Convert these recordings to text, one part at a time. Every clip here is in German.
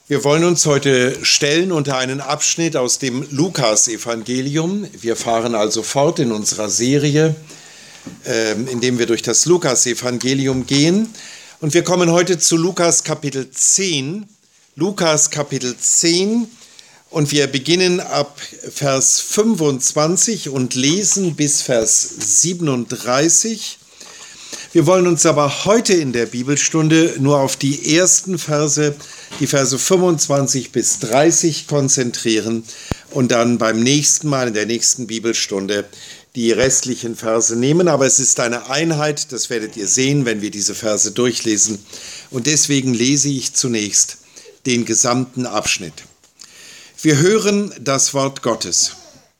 Wir wollen uns heute stellen unter einen Abschnitt aus dem Lukas-Evangelium. Wir fahren also fort in unserer Serie, indem wir durch das Lukas-Evangelium gehen. Und wir kommen heute zu Lukas Kapitel 10. Lukas Kapitel 10 und wir beginnen ab Vers 25 und lesen bis Vers 37. Wir wollen uns aber heute in der Bibelstunde nur auf die ersten Verse, die Verse 25 bis 30 konzentrieren und dann beim nächsten Mal in der nächsten Bibelstunde die restlichen Verse nehmen. Aber es ist eine Einheit, das werdet ihr sehen, wenn wir diese Verse durchlesen. Und deswegen lese ich zunächst den gesamten Abschnitt. Wir hören das Wort Gottes.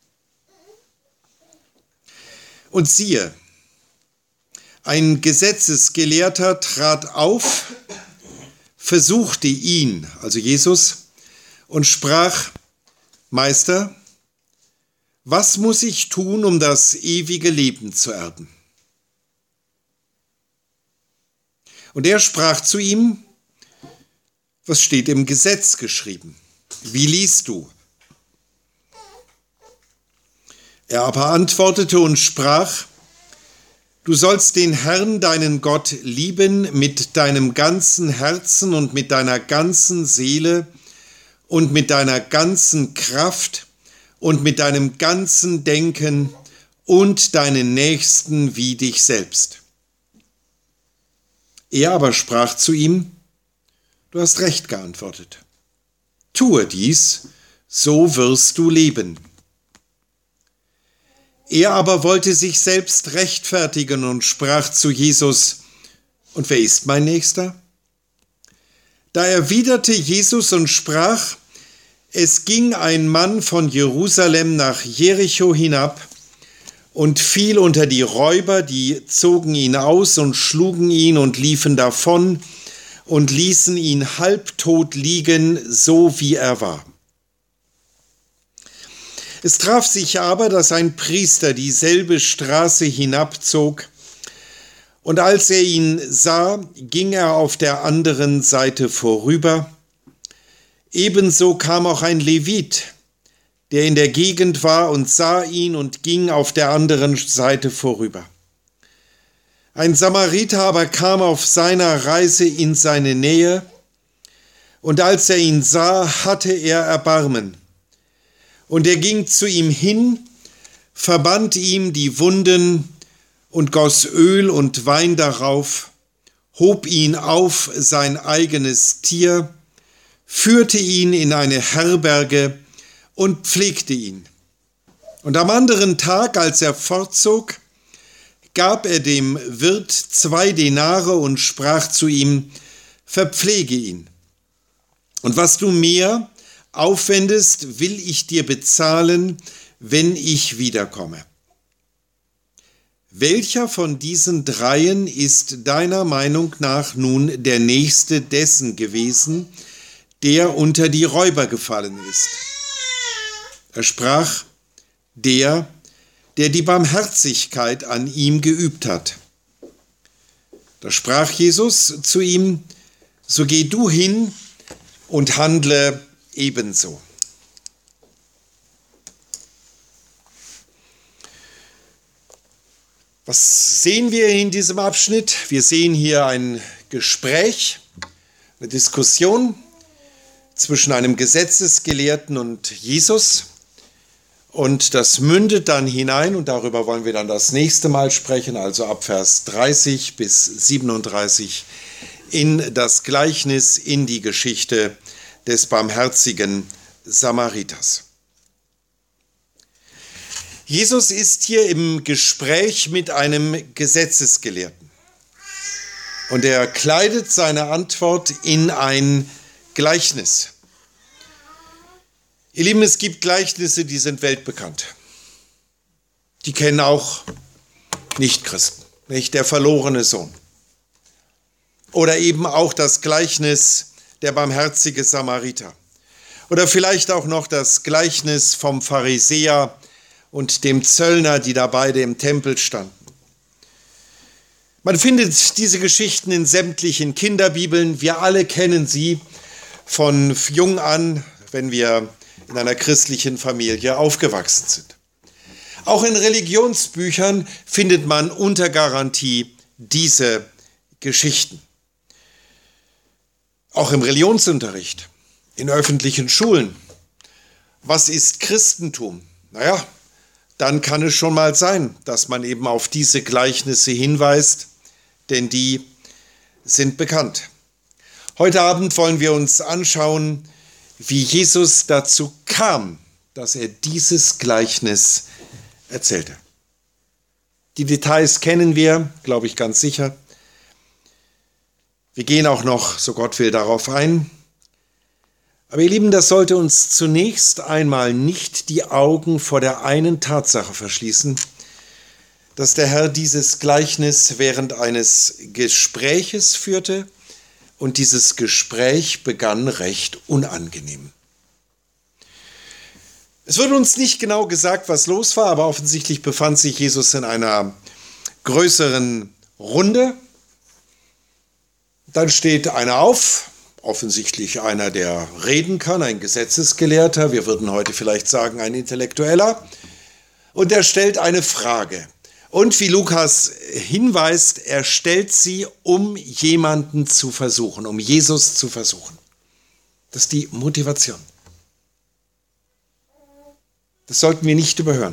Und siehe, ein Gesetzesgelehrter trat auf, versuchte ihn, also Jesus, und sprach: Meister, was muss ich tun, um das ewige Leben zu erben? Und er sprach zu ihm: Was steht im Gesetz geschrieben? Wie liest du? Er aber antwortete und sprach: Du sollst den Herrn, deinen Gott, lieben mit deinem ganzen Herzen und mit deiner ganzen Seele und mit deiner ganzen Kraft und mit deinem ganzen Denken und deinen Nächsten wie dich selbst. Er aber sprach zu ihm: Du hast recht geantwortet. Tue dies, so wirst du leben. Er aber wollte sich selbst rechtfertigen und sprach zu Jesus: Und wer ist mein Nächster? Da erwiderte Jesus und sprach: Es ging ein Mann von Jerusalem nach Jericho hinab und fiel unter die Räuber, die zogen ihn aus und schlugen ihn und liefen davon und ließen ihn halbtot liegen, so wie er war. Es traf sich aber, dass ein Priester dieselbe Straße hinabzog, und als er ihn sah, ging er auf der anderen Seite vorüber. Ebenso kam auch ein Levit, der in der Gegend war, und sah ihn und ging auf der anderen Seite vorüber. Ein Samariter aber kam auf seiner Reise in seine Nähe, und als er ihn sah, hatte er Erbarmen. Und er ging zu ihm hin, verband ihm die Wunden und goss Öl und Wein darauf, hob ihn auf sein eigenes Tier, führte ihn in eine Herberge und pflegte ihn. Und am anderen Tag, als er fortzog, gab er dem Wirt 2 Denare und sprach zu ihm: Verpflege ihn. Und was du mehr aufwendest, will ich dir bezahlen, wenn ich wiederkomme. Welcher von diesen dreien ist deiner Meinung nach nun der Nächste dessen gewesen, der unter die Räuber gefallen ist? Er sprach: Der die Barmherzigkeit an ihm geübt hat. Da sprach Jesus zu ihm: So geh du hin und handle ebenso. Was sehen wir in diesem Abschnitt? Wir sehen hier ein Gespräch, eine Diskussion zwischen einem Gesetzesgelehrten und Jesus. Und das mündet dann hinein, und darüber wollen wir dann das nächste Mal sprechen, also ab Vers 30 bis 37, in das Gleichnis, in die Geschichte des barmherzigen Samariters. Jesus ist hier im Gespräch mit einem Gesetzesgelehrten. Und er kleidet seine Antwort in ein Gleichnis. Ihr Lieben, es gibt Gleichnisse, die sind weltbekannt. Die kennen auch Nichtchristen, nicht? Der verlorene Sohn. Oder eben auch das Gleichnis der barmherzige Samariter. Oder vielleicht auch noch das Gleichnis vom Pharisäer und dem Zöllner, die da beide im Tempel standen. Man findet diese Geschichten in sämtlichen Kinderbibeln. Wir alle kennen sie. von jung an, wenn wir in einer christlichen Familie aufgewachsen sind. Auch in Religionsbüchern findet man unter Garantie diese Geschichten. Auch im Religionsunterricht, in öffentlichen Schulen. Was ist Christentum? Naja, dann kann es schon mal sein, dass man eben auf diese Gleichnisse hinweist, denn die sind bekannt. Heute Abend wollen wir uns anschauen, wie Jesus dazu kam, dass er dieses Gleichnis erzählte. Die Details kennen wir, glaube ich, ganz sicher. Wir gehen auch noch, so Gott will, darauf ein. Aber ihr Lieben, das sollte uns zunächst einmal nicht die Augen vor der einen Tatsache verschließen, dass der Herr dieses Gleichnis während eines Gespräches führte und dieses Gespräch begann recht unangenehm. Es wird uns nicht genau gesagt, was los war, aber offensichtlich befand sich Jesus in einer größeren Runde. Dann steht einer auf, offensichtlich einer, der reden kann, ein Gesetzesgelehrter, wir würden heute vielleicht sagen ein Intellektueller, und er stellt eine Frage. Und wie Lukas hinweist, er stellt sie, um jemanden zu versuchen, um Jesus zu versuchen. Das ist die Motivation. Das sollten wir nicht überhören.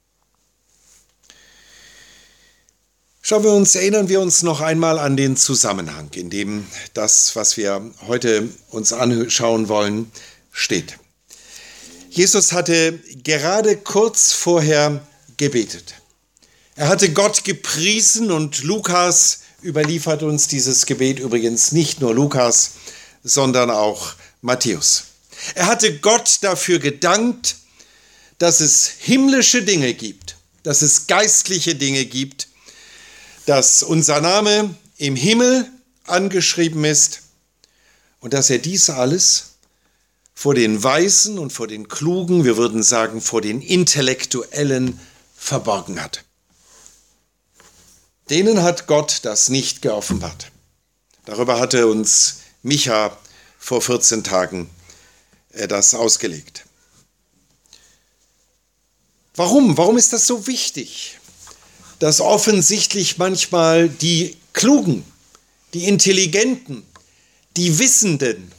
Erinnern wir uns noch einmal an den Zusammenhang, in dem das, was wir heute uns anschauen wollen, steht. Jesus hatte gerade kurz vorher gebetet. Er hatte Gott gepriesen und Lukas überliefert uns dieses Gebet, übrigens nicht nur Lukas, sondern auch Matthäus. Er hatte Gott dafür gedankt, dass es himmlische Dinge gibt, dass es geistliche Dinge gibt, dass unser Name im Himmel angeschrieben ist und dass er dies alles vor den Weisen und vor den Klugen, wir würden sagen vor den Intellektuellen, verborgen hat. Denen hat Gott das nicht geoffenbart. Darüber hatte uns Micha vor 14 Tagen das ausgelegt. Warum? Warum ist das so wichtig, dass offensichtlich manchmal die Klugen, die Intelligenten, die Wissenden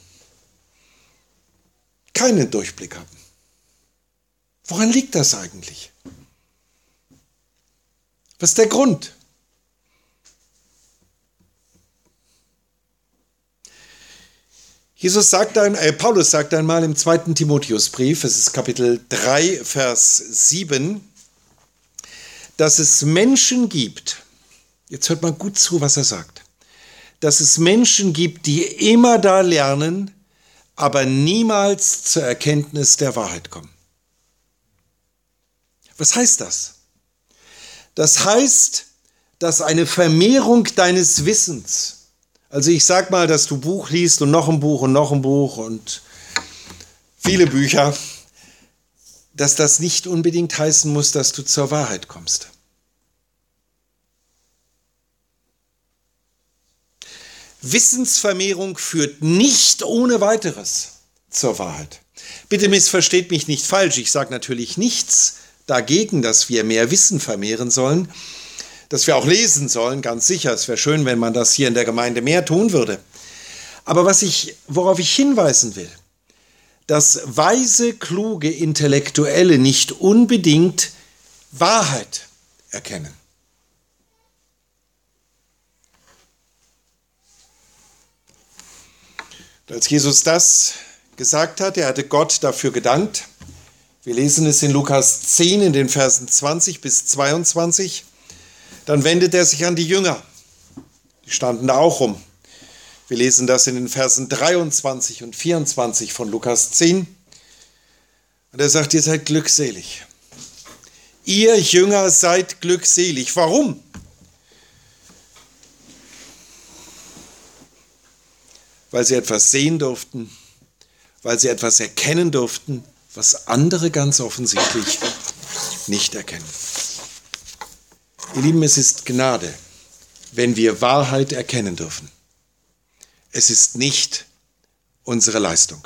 keinen Durchblick haben? Woran liegt das eigentlich? Was ist der Grund? Paulus sagt einmal im 2. Timotheusbrief, es ist Kapitel 3, Vers 7, dass es Menschen gibt, jetzt hört mal gut zu, was er sagt, dass es Menschen gibt, die immer da lernen, aber niemals zur Erkenntnis der Wahrheit kommen. Was heißt das? Das heißt, dass eine Vermehrung deines Wissens, also ich sag mal, dass du Buch liest und noch ein Buch und noch ein Buch und viele Bücher, dass das nicht unbedingt heißen muss, dass du zur Wahrheit kommst. Wissensvermehrung führt nicht ohne weiteres zur Wahrheit. Bitte missversteht mich nicht falsch, ich sage natürlich nichts dagegen, dass wir mehr Wissen vermehren sollen, dass wir auch lesen sollen, ganz sicher. Es wäre schön, wenn man das hier in der Gemeinde mehr tun würde. Aber worauf ich hinweisen will, dass weise, kluge Intellektuelle nicht unbedingt Wahrheit erkennen. Als Jesus das gesagt hat, er hatte Gott dafür gedankt. Wir lesen es in Lukas 10 in den Versen 20 bis 22. Dann wendet er sich an die Jünger. Die standen da auch rum. Wir lesen das in den Versen 23 und 24 von Lukas 10. Und er sagt, ihr seid glückselig. Ihr Jünger seid glückselig. Warum? Weil sie etwas sehen durften, weil sie etwas erkennen durften, was andere ganz offensichtlich nicht erkennen. Ihr Lieben, es ist Gnade, wenn wir Wahrheit erkennen dürfen. Es ist nicht unsere Leistung.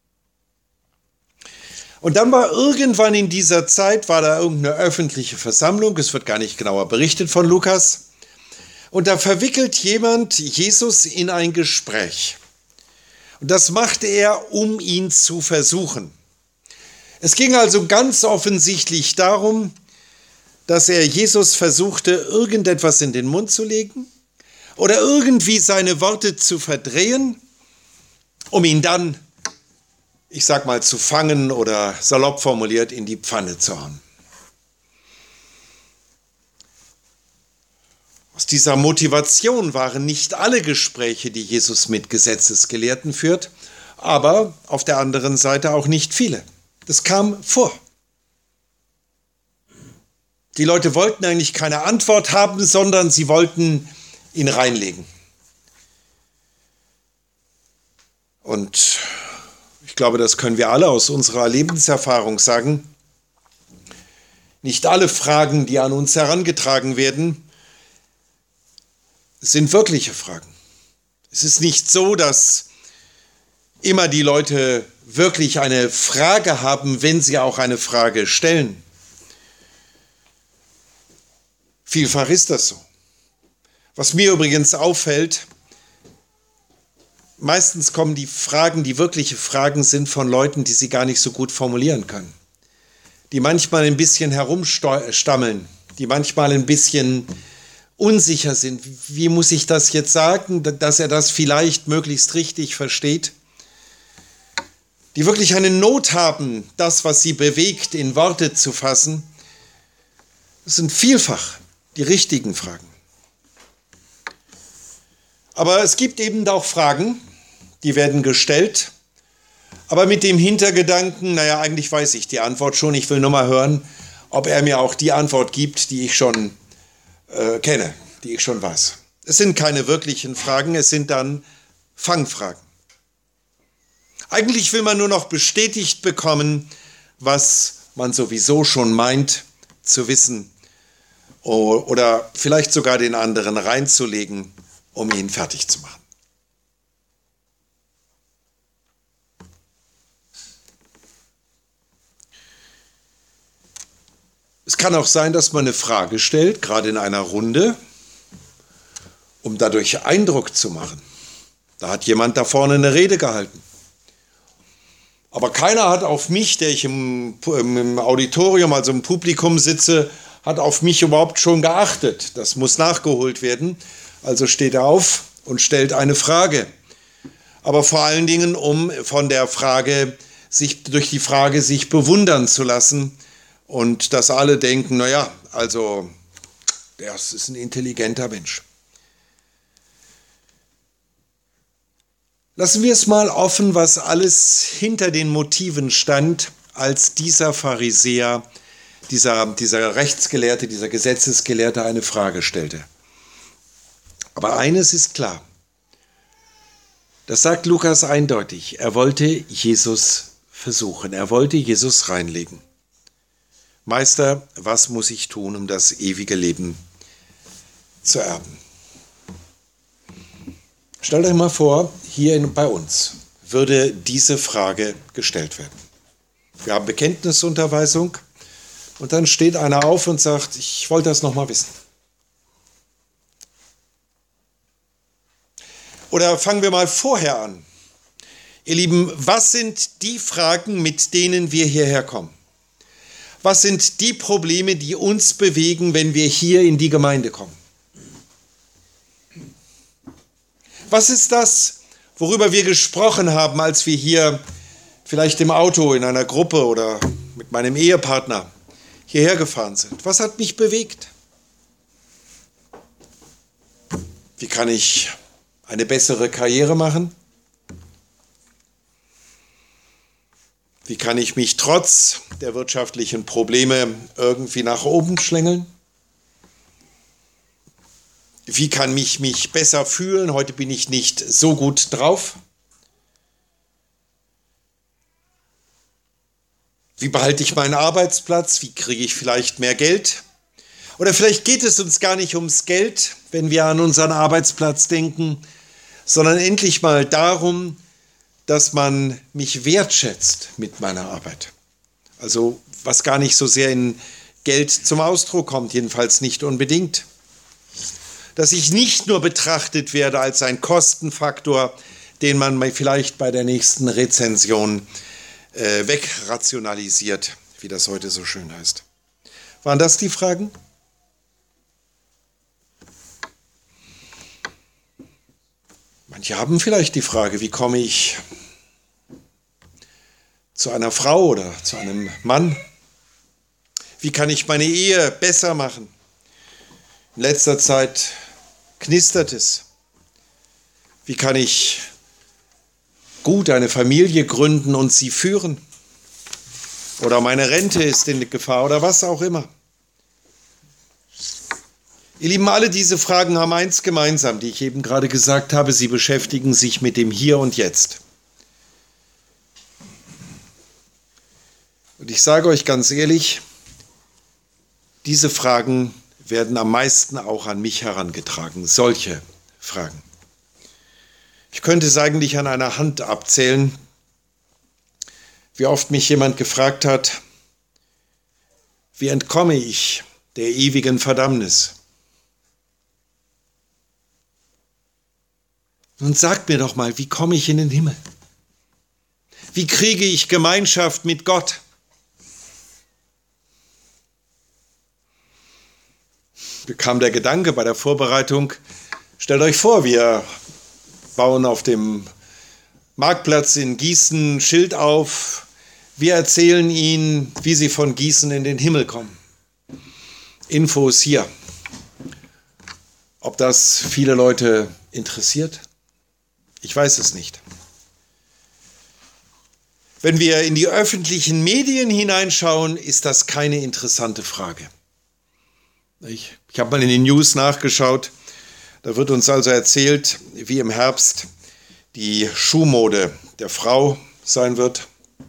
Und dann war irgendwann in dieser Zeit, war da irgendeine öffentliche Versammlung, es wird gar nicht genauer berichtet von Lukas, und da verwickelt jemand Jesus in ein Gespräch. Und das machte er, um ihn zu versuchen. Es ging also ganz offensichtlich darum, dass er Jesus versuchte, irgendetwas in den Mund zu legen oder irgendwie seine Worte zu verdrehen, um ihn dann, ich sag mal, zu fangen oder salopp formuliert in die Pfanne zu hauen. Aus dieser Motivation waren nicht alle Gespräche, die Jesus mit Gesetzesgelehrten führt, aber auf der anderen Seite auch nicht viele. Das kam vor. Die Leute wollten eigentlich keine Antwort haben, sondern sie wollten ihn reinlegen. Und ich glaube, das können wir alle aus unserer Lebenserfahrung sagen. Nicht alle Fragen, die an uns herangetragen werden, sind wirkliche Fragen. Es ist nicht so, dass immer die Leute wirklich eine Frage haben, wenn sie auch eine Frage stellen. Vielfach ist das so. Was mir übrigens auffällt, meistens kommen die Fragen, die wirkliche Fragen sind von Leuten, die sie gar nicht so gut formulieren können. Die manchmal ein bisschen herumstammeln, die manchmal ein bisschen unsicher sind. Wie muss ich das jetzt sagen, dass er das vielleicht möglichst richtig versteht? Die wirklich eine Not haben, das, was sie bewegt, in Worte zu fassen. Das sind vielfach die richtigen Fragen. Aber es gibt eben auch Fragen, die werden gestellt, aber mit dem Hintergedanken, naja, eigentlich weiß ich die Antwort schon, ich will nur mal hören, ob er mir auch die Antwort gibt, die ich schon kenne, die ich schon weiß. Es sind keine wirklichen Fragen, es sind dann Fangfragen. Eigentlich will man nur noch bestätigt bekommen, was man sowieso schon meint zu wissen oder vielleicht sogar den anderen reinzulegen, um ihn fertig zu machen. Es kann auch sein, dass man eine Frage stellt, gerade in einer Runde, um dadurch Eindruck zu machen. Da hat jemand da vorne eine Rede gehalten. Aber keiner hat auf mich, der ich im Auditorium, also im Publikum sitze, hat auf mich überhaupt schon geachtet. Das muss nachgeholt werden. Also steht er auf und stellt eine Frage. Aber vor allen Dingen, um von der Frage, durch die Frage sich bewundern zu lassen und dass alle denken, naja, also das ist ein intelligenter Mensch. Lassen wir es mal offen, was alles hinter den Motiven stand, als dieser Pharisäer, dieser Rechtsgelehrte, dieser Gesetzesgelehrte eine Frage stellte. Aber eines ist klar, das sagt Lukas eindeutig, er wollte Jesus versuchen, er wollte Jesus reinlegen. Meister, was muss ich tun, um das ewige Leben zu erben? Stellt euch mal vor, hier bei uns würde diese Frage gestellt werden. Wir haben Bekenntnisunterweisung und dann steht einer auf und sagt, ich wollte das noch mal wissen. Oder fangen wir mal vorher an. Ihr Lieben, was sind die Fragen, mit denen wir hierher kommen? Was sind die Probleme, die uns bewegen, wenn wir hier in die Gemeinde kommen? Was ist das, worüber wir gesprochen haben, als wir hier vielleicht im Auto in einer Gruppe oder mit meinem Ehepartner hierher gefahren sind? Was hat mich bewegt? Wie kann ich eine bessere Karriere machen? Wie kann ich mich trotz der wirtschaftlichen Probleme irgendwie nach oben schlängeln? Wie kann ich mich besser fühlen? Heute bin ich nicht so gut drauf. Wie behalte ich meinen Arbeitsplatz? Wie kriege ich vielleicht mehr Geld? Oder vielleicht geht es uns gar nicht ums Geld, wenn wir an unseren Arbeitsplatz denken, sondern endlich mal darum, dass man mich wertschätzt mit meiner Arbeit. Also was gar nicht so sehr in Geld zum Ausdruck kommt, jedenfalls nicht unbedingt. Dass ich nicht nur betrachtet werde als ein Kostenfaktor, den man vielleicht bei der nächsten Rezension wegrationalisiert, wie das heute so schön heißt. Waren das die Fragen? Manche haben vielleicht die Frage, wie komme ich zu einer Frau oder zu einem Mann? Wie kann ich meine Ehe besser machen? In letzter Zeit knistert es. Wie kann ich gut eine Familie gründen und sie führen? Oder meine Rente ist in Gefahr oder was auch immer. Ihr Lieben, alle diese Fragen haben eins gemeinsam, die ich eben gerade gesagt habe. Sie beschäftigen sich mit dem Hier und Jetzt. Und ich sage euch ganz ehrlich, diese Fragen werden am meisten auch an mich herangetragen. Solche Fragen. Ich könnte es eigentlich an einer Hand abzählen, wie oft mich jemand gefragt hat, wie entkomme ich der ewigen Verdammnis? Nun sagt mir doch mal, wie komme ich in den Himmel? Wie kriege ich Gemeinschaft mit Gott? Mir kam der Gedanke bei der Vorbereitung, stellt euch vor, wir bauen auf dem Marktplatz in Gießen ein Schild auf. Wir erzählen Ihnen, wie Sie von Gießen in den Himmel kommen. Infos hier. Ob das viele Leute interessiert? Ich weiß es nicht. Wenn wir in die öffentlichen Medien hineinschauen, ist das keine interessante Frage. Ich habe mal in den News nachgeschaut. Da wird uns also erzählt, wie im Herbst die Schuhmode der Frau sein wird.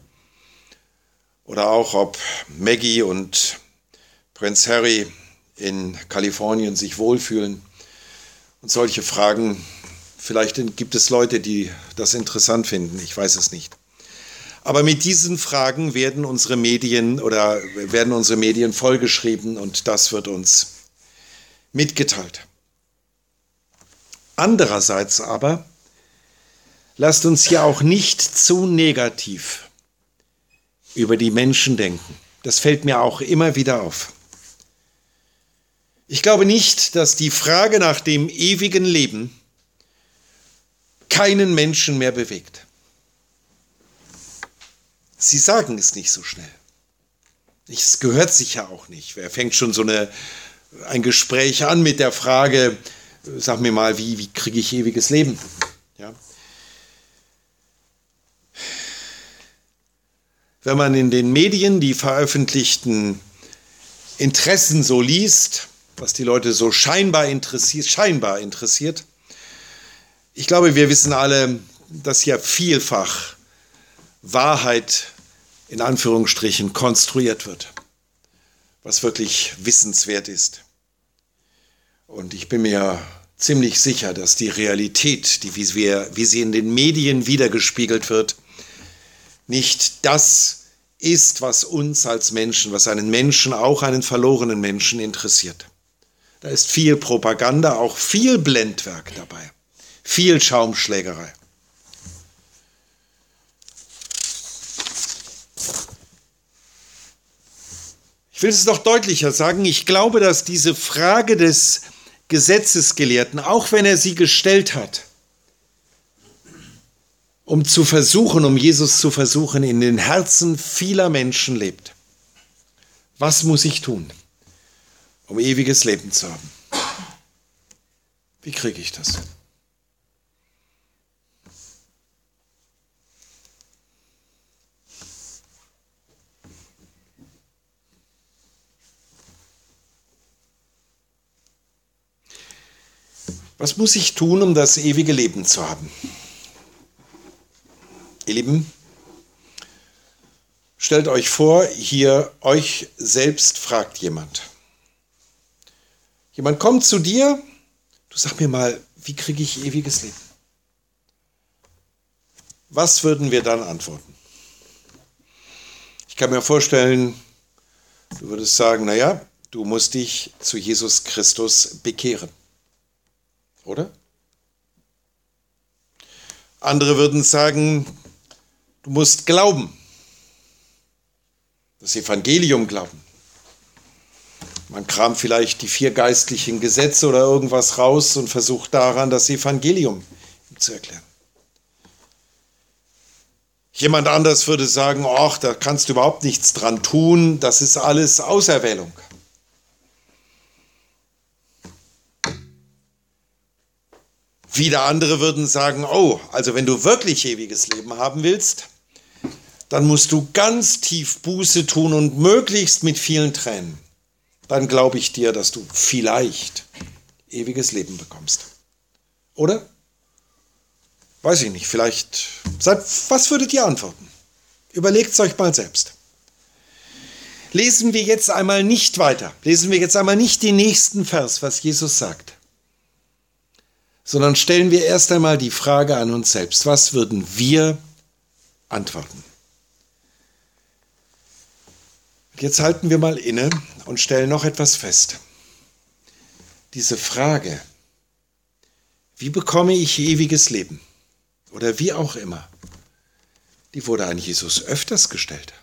Oder auch, ob Maggie und Prinz Harry in Kalifornien sich wohlfühlen. Und solche Fragen, vielleicht gibt es Leute, die das interessant finden, ich weiß es nicht. Aber mit diesen Fragen werden unsere Medien vollgeschrieben und das wird uns mitgeteilt. Andererseits aber, lasst uns hier auch nicht zu negativ über die Menschen denken. Das fällt mir auch immer wieder auf. Ich glaube nicht, dass die Frage nach dem ewigen Leben keinen Menschen mehr bewegt. Sie sagen es nicht so schnell. Es gehört sich ja auch nicht. Wer fängt schon ein Gespräch an mit der Frage, sag mir mal, wie kriege ich ewiges Leben? Ja. Wenn man in den Medien die veröffentlichten Interessen so liest, was die Leute so scheinbar interessiert, ich glaube, wir wissen alle, dass ja vielfach Wahrheit in Anführungsstrichen konstruiert wird, was wirklich wissenswert ist. Und ich bin mir ziemlich sicher, dass die Realität, wie sie in den Medien wiedergespiegelt wird, nicht das ist, was uns als Menschen, was einen Menschen, auch einen verlorenen Menschen interessiert. Da ist viel Propaganda, auch viel Blendwerk dabei, viel Schaumschlägerei. Ich will es noch deutlicher sagen, ich glaube, dass diese Frage des Gesetzesgelehrten, auch wenn er sie gestellt hat, um Jesus zu versuchen, in den Herzen vieler Menschen lebt. Was muss ich tun, um ewiges Leben zu haben? Wie kriege ich das? Was muss ich tun, um das ewige Leben zu haben? Ihr Lieben, stellt euch vor, hier euch selbst fragt jemand. Jemand kommt zu dir, du sag mir mal, wie kriege ich ewiges Leben? was würden wir dann antworten? Ich kann mir vorstellen, du würdest sagen, naja, du musst dich zu Jesus Christus bekehren. Oder? Andere würden sagen, du musst glauben, das Evangelium glauben. Man kramt vielleicht die 4 geistlichen Gesetze oder irgendwas raus und versucht daran, das Evangelium zu erklären. Jemand anders würde sagen, ach, da kannst du überhaupt nichts dran tun, das ist alles Auserwählung. Wieder andere würden sagen, oh, also wenn du wirklich ewiges Leben haben willst, dann musst du ganz tief Buße tun und möglichst mit vielen Tränen. Dann glaube ich dir, dass du vielleicht ewiges Leben bekommst. Oder? Weiß ich nicht, vielleicht, was würdet ihr antworten? Überlegt es euch mal selbst. Lesen wir jetzt einmal nicht weiter, lesen wir jetzt einmal nicht den nächsten Vers, was Jesus sagt, sondern stellen wir erst einmal die Frage an uns selbst, was würden wir antworten? Jetzt halten wir mal inne und stellen noch etwas fest. Diese Frage, wie bekomme ich ewiges Leben? Oder wie auch immer, die wurde an Jesus öfters gestellt.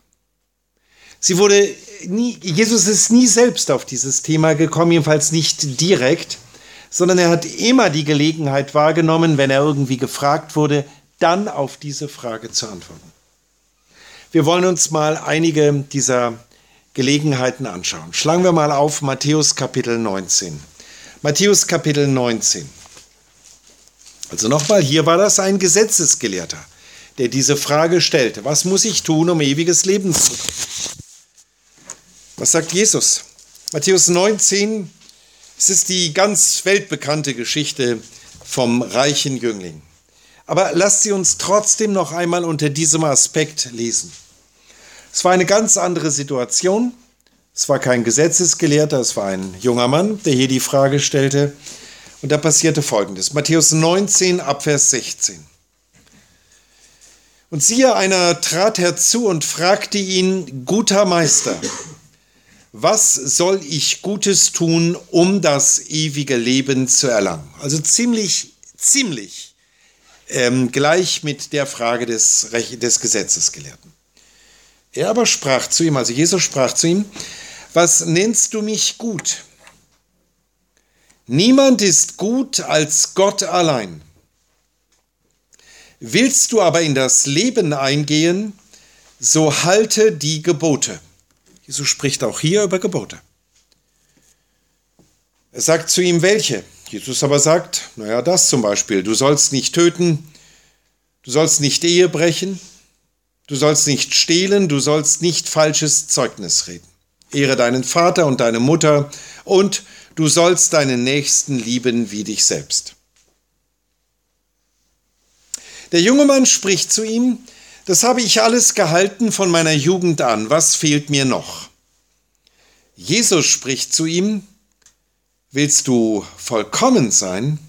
Jesus ist nie selbst auf dieses Thema gekommen, jedenfalls nicht direkt, sondern er hat immer die Gelegenheit wahrgenommen, wenn er irgendwie gefragt wurde, dann auf diese Frage zu antworten. Wir wollen uns mal einige dieser Gelegenheiten anschauen. Schlagen wir mal auf Matthäus Kapitel 19. Matthäus Kapitel 19. Also nochmal, hier war das ein Gesetzesgelehrter, der diese Frage stellte. Was muss ich tun, um ewiges Leben zu bekommen? Was sagt Jesus? Matthäus 19, es ist die ganz weltbekannte Geschichte vom reichen Jüngling. Aber lasst sie uns trotzdem noch einmal unter diesem Aspekt lesen. Es war eine ganz andere Situation. Es war kein Gesetzesgelehrter, es war ein junger Mann, der hier die Frage stellte. Und da passierte Folgendes. Matthäus 19, Abvers 16. Und siehe, einer trat herzu und fragte ihn, guter Meister, was soll ich Gutes tun, um das ewige Leben zu erlangen? Also ziemlich gleich mit der Frage des Gesetzesgelehrten. Er aber sprach zu ihm, also Jesus sprach zu ihm, was nennst du mich gut? Niemand ist gut als Gott allein. Willst du aber in das Leben eingehen, so halte die Gebote. Jesus spricht auch hier über Gebote. Er sagt zu ihm, welche? Jesus aber sagt, naja, das zum Beispiel. Du sollst nicht töten, du sollst nicht Ehe brechen, du sollst nicht stehlen, du sollst nicht falsches Zeugnis reden. Ehre deinen Vater und deine Mutter und du sollst deinen Nächsten lieben wie dich selbst. Der junge Mann spricht zu ihm, das habe ich alles gehalten von meiner Jugend an, was fehlt mir noch? Jesus spricht zu ihm, willst du vollkommen sein?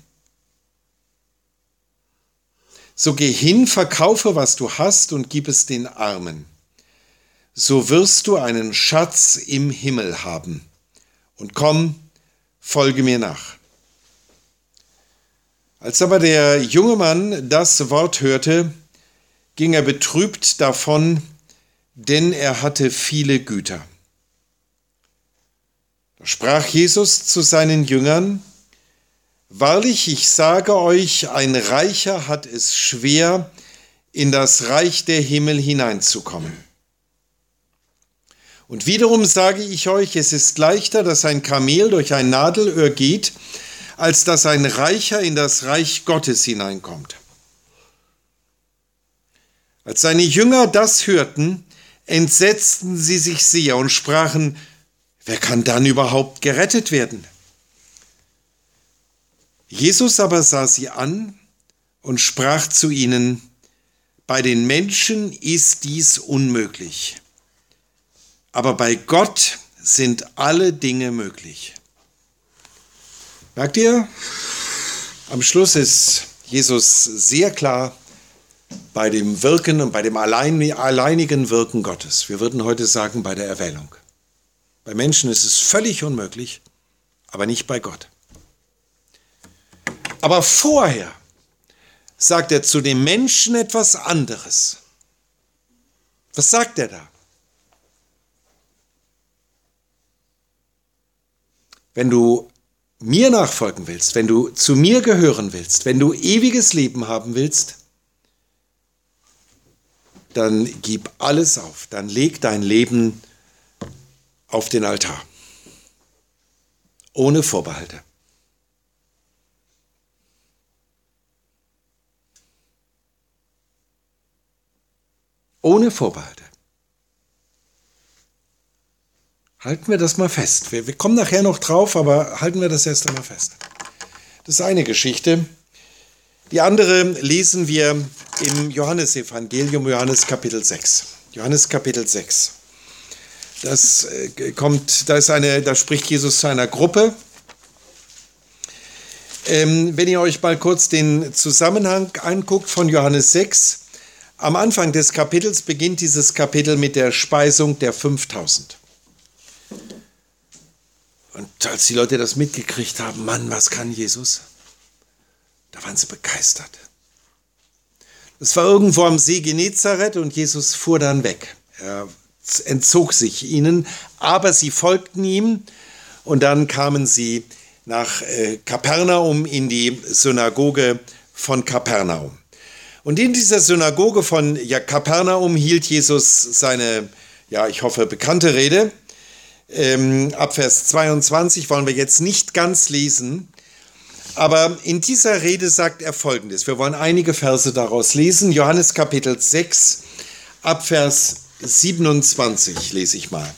So geh hin, verkaufe, was du hast und gib es den Armen. So wirst du einen Schatz im Himmel haben. Und komm, folge mir nach. Als aber der junge Mann das Wort hörte, ging er betrübt davon, denn er hatte viele Güter. Da sprach Jesus zu seinen Jüngern, wahrlich, ich sage euch, ein Reicher hat es schwer, in das Reich der Himmel hineinzukommen. Und wiederum sage ich euch, es ist leichter, dass ein Kamel durch ein Nadelöhr geht, als dass ein Reicher in das Reich Gottes hineinkommt. Als seine Jünger das hörten, entsetzten sie sich sehr und sprachen, wer kann dann überhaupt gerettet werden? Jesus aber sah sie an und sprach zu ihnen, bei den Menschen ist dies unmöglich, aber bei Gott sind alle Dinge möglich. Merkt ihr? Am Schluss ist Jesus sehr klar, bei dem Wirken und bei dem alleinigen Wirken Gottes. Wir würden heute sagen, bei der Erwählung. Bei Menschen ist es völlig unmöglich, aber nicht bei Gott. Aber vorher sagt er zu dem Menschen etwas anderes. Was sagt er da? Wenn du mir nachfolgen willst, wenn du zu mir gehören willst, wenn du ewiges Leben haben willst, dann gib alles auf, dann leg dein Leben auf den Altar. Ohne Vorbehalte. Ohne Vorbehalte. Halten wir das mal fest. Wir kommen nachher noch drauf, aber halten wir das erst einmal fest. Das ist eine Geschichte. Die andere lesen wir im Johannesevangelium, Johannes Kapitel 6. Johannes Kapitel 6. Da spricht Jesus zu einer Gruppe. Wenn ihr euch mal kurz den Zusammenhang anguckt von Johannes 6, am Anfang des Kapitels beginnt dieses Kapitel mit der Speisung der 5000. Und als die Leute das mitgekriegt haben, Mann, was kann Jesus? Da waren sie begeistert. Es war irgendwo am See Genezareth und Jesus fuhr dann weg. Er entzog sich ihnen, aber sie folgten ihm und dann kamen sie nach Kapernaum in die Synagoge von Kapernaum. Und in dieser Synagoge von Kapernaum hielt Jesus seine, ich hoffe, bekannte Rede. Ab Vers 22 wollen wir jetzt nicht ganz lesen, aber in dieser Rede sagt er Folgendes. Wir wollen einige Verse daraus lesen. Johannes Kapitel 6, ab Vers 27 lese ich mal.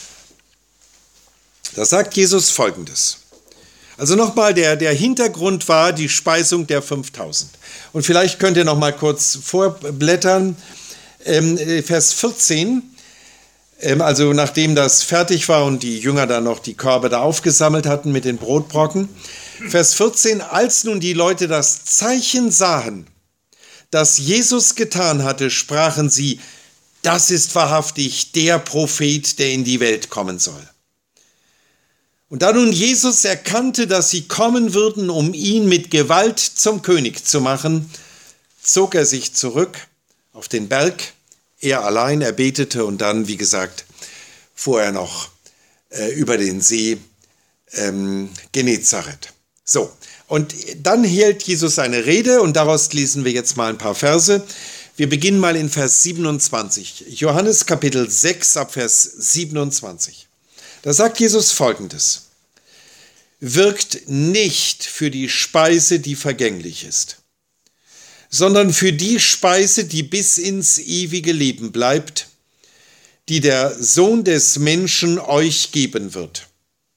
Da sagt Jesus Folgendes. Also nochmal, der Hintergrund war die Speisung der 5000. Und vielleicht könnt ihr noch mal kurz vorblättern. Vers 14. Also nachdem das fertig war und die Jünger dann noch die Körbe da aufgesammelt hatten mit den Brotbrocken. Vers 14, als nun die Leute das Zeichen sahen, das Jesus getan hatte, sprachen sie, das ist wahrhaftig der Prophet, der in die Welt kommen soll. Und da nun Jesus erkannte, dass sie kommen würden, um ihn mit Gewalt zum König zu machen, zog er sich zurück auf den Berg. Er allein, er betete und dann, wie gesagt, fuhr er noch über den See Genezareth. So, und dann hielt Jesus eine Rede und daraus lesen wir jetzt mal ein paar Verse. Wir beginnen mal in Vers 27. Johannes Kapitel 6 ab Vers 27. Da sagt Jesus Folgendes. Wirkt nicht für die Speise, die vergänglich ist, sondern für die Speise, die bis ins ewige Leben bleibt, die der Sohn des Menschen euch geben wird.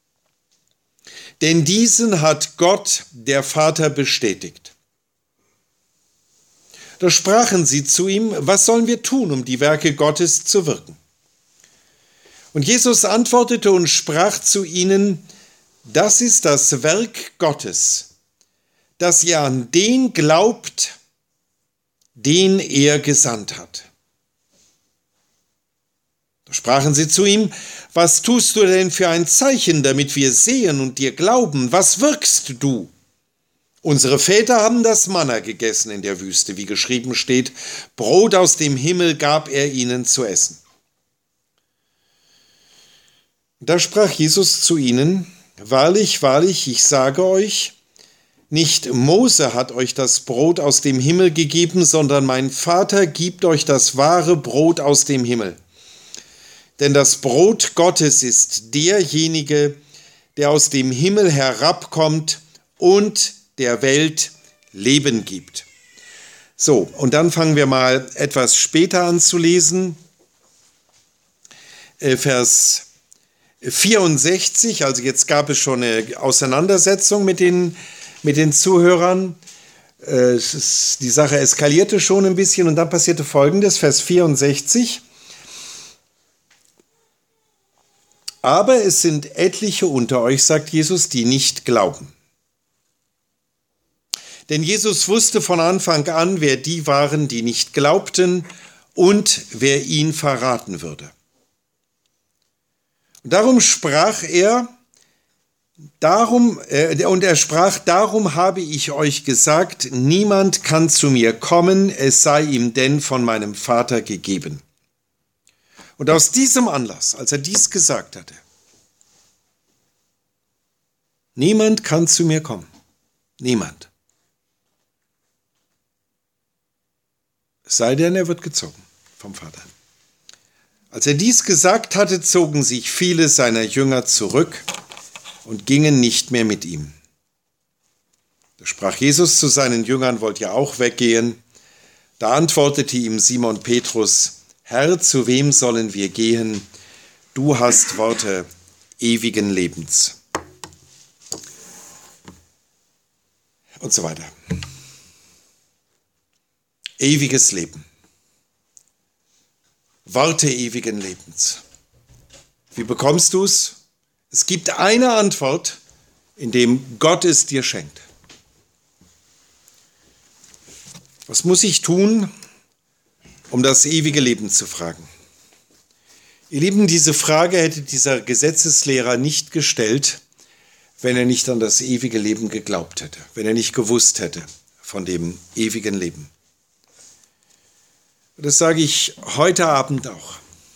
Denn diesen hat Gott, der Vater, bestätigt. Da sprachen sie zu ihm, was sollen wir tun, um die Werke Gottes zu wirken? Und Jesus antwortete und sprach zu ihnen, das ist das Werk Gottes, dass ihr an den glaubt, den er gesandt hat. Da sprachen sie zu ihm, was tust du denn für ein Zeichen, damit wir sehen und dir glauben? Was wirkst du? Unsere Väter haben das Manna gegessen in der Wüste, wie geschrieben steht, Brot aus dem Himmel gab er ihnen zu essen. Da sprach Jesus zu ihnen, wahrlich, wahrlich, ich sage euch, nicht Mose hat euch das Brot aus dem Himmel gegeben, sondern mein Vater gibt euch das wahre Brot aus dem Himmel. Denn das Brot Gottes ist derjenige, der aus dem Himmel herabkommt und der Welt Leben gibt. So, und dann fangen wir mal etwas später an zu lesen. Vers 64, also jetzt gab es schon eine Auseinandersetzung mit den Zuhörern. Die Sache eskalierte schon ein bisschen und dann passierte Folgendes, Vers 64. Aber es sind etliche unter euch, sagt Jesus, die nicht glauben. Denn Jesus wusste von Anfang an, wer die waren, die nicht glaubten und wer ihn verraten würde. Und darum sprach er, darum habe ich euch gesagt, niemand kann zu mir kommen, es sei ihm denn von meinem Vater gegeben. Und aus diesem Anlass, als er dies gesagt hatte, niemand kann zu mir kommen, niemand. Es sei denn, er wird gezogen vom Vater. Als er dies gesagt hatte, zogen sich viele seiner Jünger zurück und gingen nicht mehr mit ihm. Da sprach Jesus zu seinen Jüngern, wollt ihr auch weggehen? Da antwortete ihm Simon Petrus, Herr, zu wem sollen wir gehen? Du hast Worte ewigen Lebens. Und so weiter. Ewiges Leben. Worte ewigen Lebens. Wie bekommst du es? Es gibt eine Antwort, indem Gott es dir schenkt. Was muss ich tun, um das ewige Leben zu fragen? Ihr Lieben, diese Frage hätte dieser Gesetzeslehrer nicht gestellt, wenn er nicht an das ewige Leben geglaubt hätte, wenn er nicht gewusst hätte von dem ewigen Leben. Das sage ich heute Abend auch.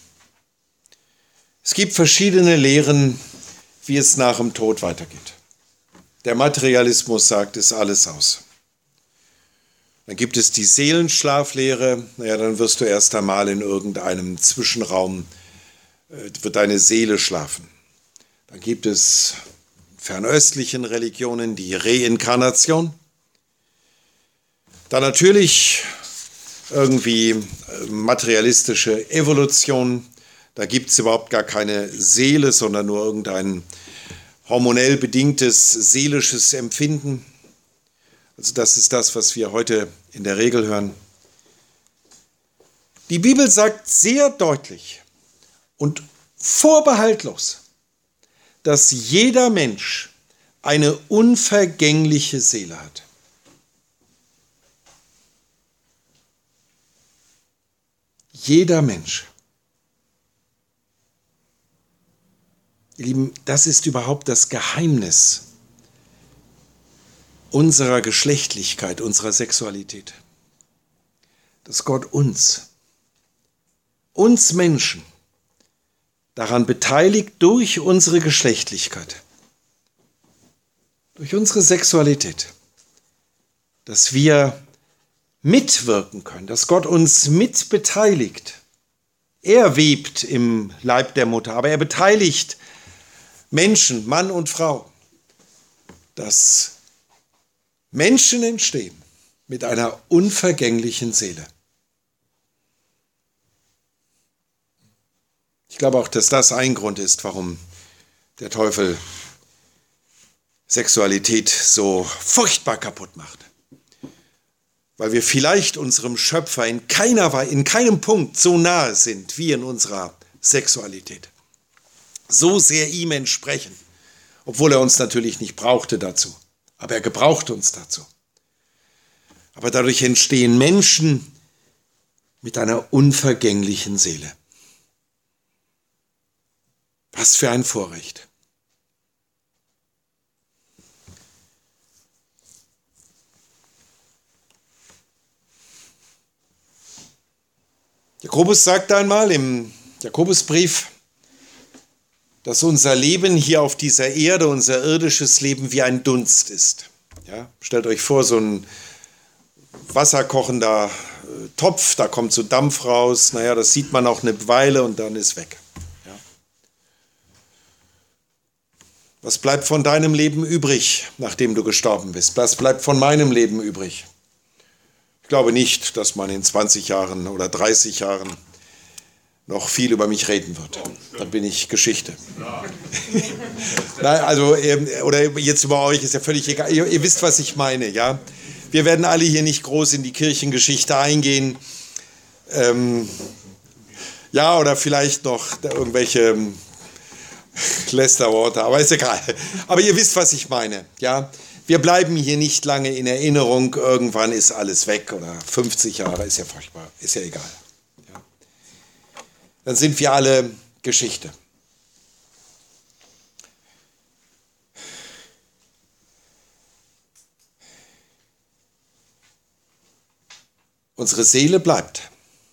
Es gibt verschiedene Lehren, wie es nach dem Tod weitergeht. Der Materialismus sagt es alles aus. Dann gibt es die Seelenschlaflehre. Dann wirst du erst einmal in irgendeinem Zwischenraum, wird deine Seele schlafen. Dann gibt es fernöstlichen Religionen die Reinkarnation. Dann natürlich irgendwie materialistische Evolution. Da gibt es überhaupt gar keine Seele, sondern nur irgendein hormonell bedingtes seelisches Empfinden. Also das ist das, was wir heute in der Regel hören. Die Bibel sagt sehr deutlich und vorbehaltlos, dass jeder Mensch eine unvergängliche Seele hat. Jeder Mensch. Ihr Lieben, das ist überhaupt das Geheimnis unserer Geschlechtlichkeit, unserer Sexualität. Dass Gott uns Menschen, daran beteiligt durch unsere Geschlechtlichkeit, durch unsere Sexualität, dass wir mitwirken können, dass Gott uns mitbeteiligt. Er webt im Leib der Mutter, aber er beteiligt Menschen, Mann und Frau, dass Menschen entstehen mit einer unvergänglichen Seele. Ich glaube auch, dass das ein Grund ist, warum der Teufel Sexualität so furchtbar kaputt macht. Weil wir vielleicht unserem Schöpfer in keinem Punkt so nahe sind wie in unserer Sexualität. So sehr ihm entsprechen, obwohl er uns natürlich nicht brauchte dazu. Aber er gebraucht uns dazu. Aber dadurch entstehen Menschen mit einer unvergänglichen Seele. Was für ein Vorrecht. Jakobus sagt einmal im Jakobusbrief, dass unser Leben hier auf dieser Erde, unser irdisches Leben wie ein Dunst ist. Ja, stellt euch vor, so ein wasserkochender Topf, da kommt so Dampf raus, das sieht man auch eine Weile und dann ist weg. Ja. Was bleibt von deinem Leben übrig, nachdem du gestorben bist? Was bleibt von meinem Leben übrig? Ich glaube nicht, dass man in 20 Jahren oder 30 Jahren noch viel über mich reden wird. Dann bin ich Geschichte. Nein, also, oder jetzt über euch ist ja völlig egal. Ihr wisst, was ich meine, ja. Wir werden alle hier nicht groß in die Kirchengeschichte eingehen. Ja, oder vielleicht noch irgendwelche Lästerworte, aber ist egal. Aber ihr wisst, was ich meine, ja. Wir bleiben hier nicht lange in Erinnerung, irgendwann ist alles weg oder 50 Jahre, ist ja furchtbar, ist ja egal. Ja. Dann sind wir alle Geschichte. Unsere Seele bleibt.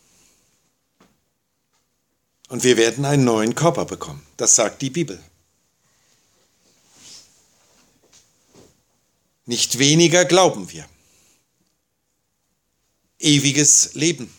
Und wir werden einen neuen Körper bekommen. Das sagt die Bibel. Nicht weniger glauben wir. Ewiges Leben.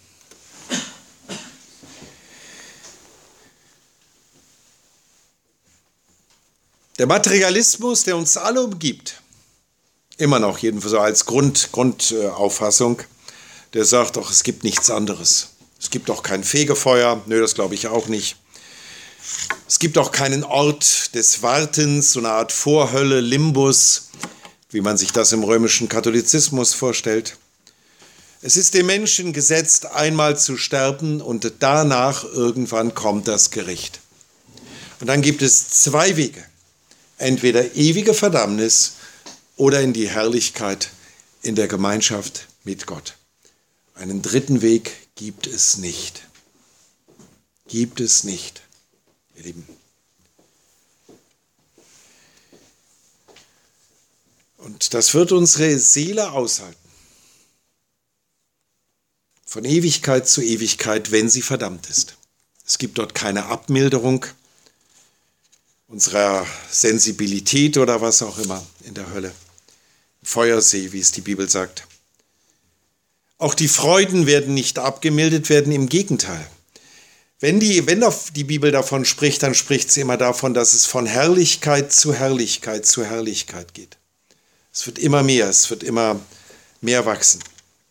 Der Materialismus, der uns alle umgibt, immer noch jedenfalls so als Grundauffassung, der sagt doch, es gibt nichts anderes. Es gibt auch kein Fegefeuer, nö, das glaube ich auch nicht. Es gibt auch keinen Ort des Wartens, so eine Art Vorhölle, Limbus, wie man sich das im römischen Katholizismus vorstellt. Es ist dem Menschen gesetzt, einmal zu sterben und danach irgendwann kommt das Gericht. Und dann gibt es zwei Wege, entweder ewige Verdammnis oder in die Herrlichkeit in der Gemeinschaft mit Gott. Einen dritten Weg gibt es nicht. Gibt es nicht, ihr Lieben. Und das wird unsere Seele aushalten. Von Ewigkeit zu Ewigkeit, wenn sie verdammt ist. Es gibt dort keine Abmilderung unserer Sensibilität oder was auch immer in der Hölle. Feuersee, wie es die Bibel sagt. Auch die Freuden werden nicht abgemildert werden, im Gegenteil. Wenn die Bibel davon spricht, dann spricht sie immer davon, dass es von Herrlichkeit zu Herrlichkeit zu Herrlichkeit geht. Es wird immer mehr, es wird immer mehr wachsen.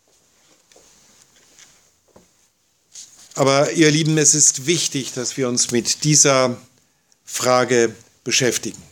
Aber ihr Lieben, es ist wichtig, dass wir uns mit dieser Frage beschäftigen.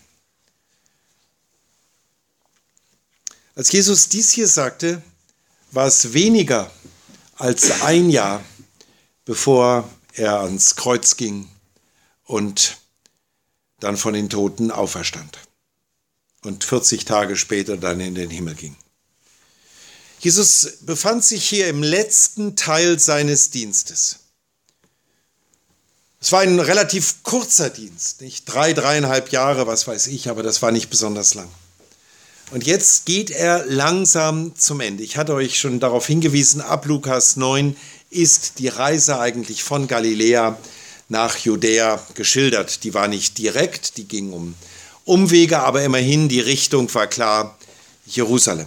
Als Jesus dies hier sagte, war es weniger als ein Jahr, bevor er ans Kreuz ging und dann von den Toten auferstand und 40 Tage später dann in den Himmel ging. Jesus befand sich hier im letzten Teil seines Dienstes. Es war ein relativ kurzer Dienst, nicht 3,5 Jahre, was weiß ich, aber das war nicht besonders lang. Und jetzt geht er langsam zum Ende. Ich hatte euch schon darauf hingewiesen, ab Lukas 9 ist die Reise eigentlich von Galiläa nach Judäa geschildert. Die war nicht direkt, die ging um Umwege, aber immerhin die Richtung war klar, Jerusalem.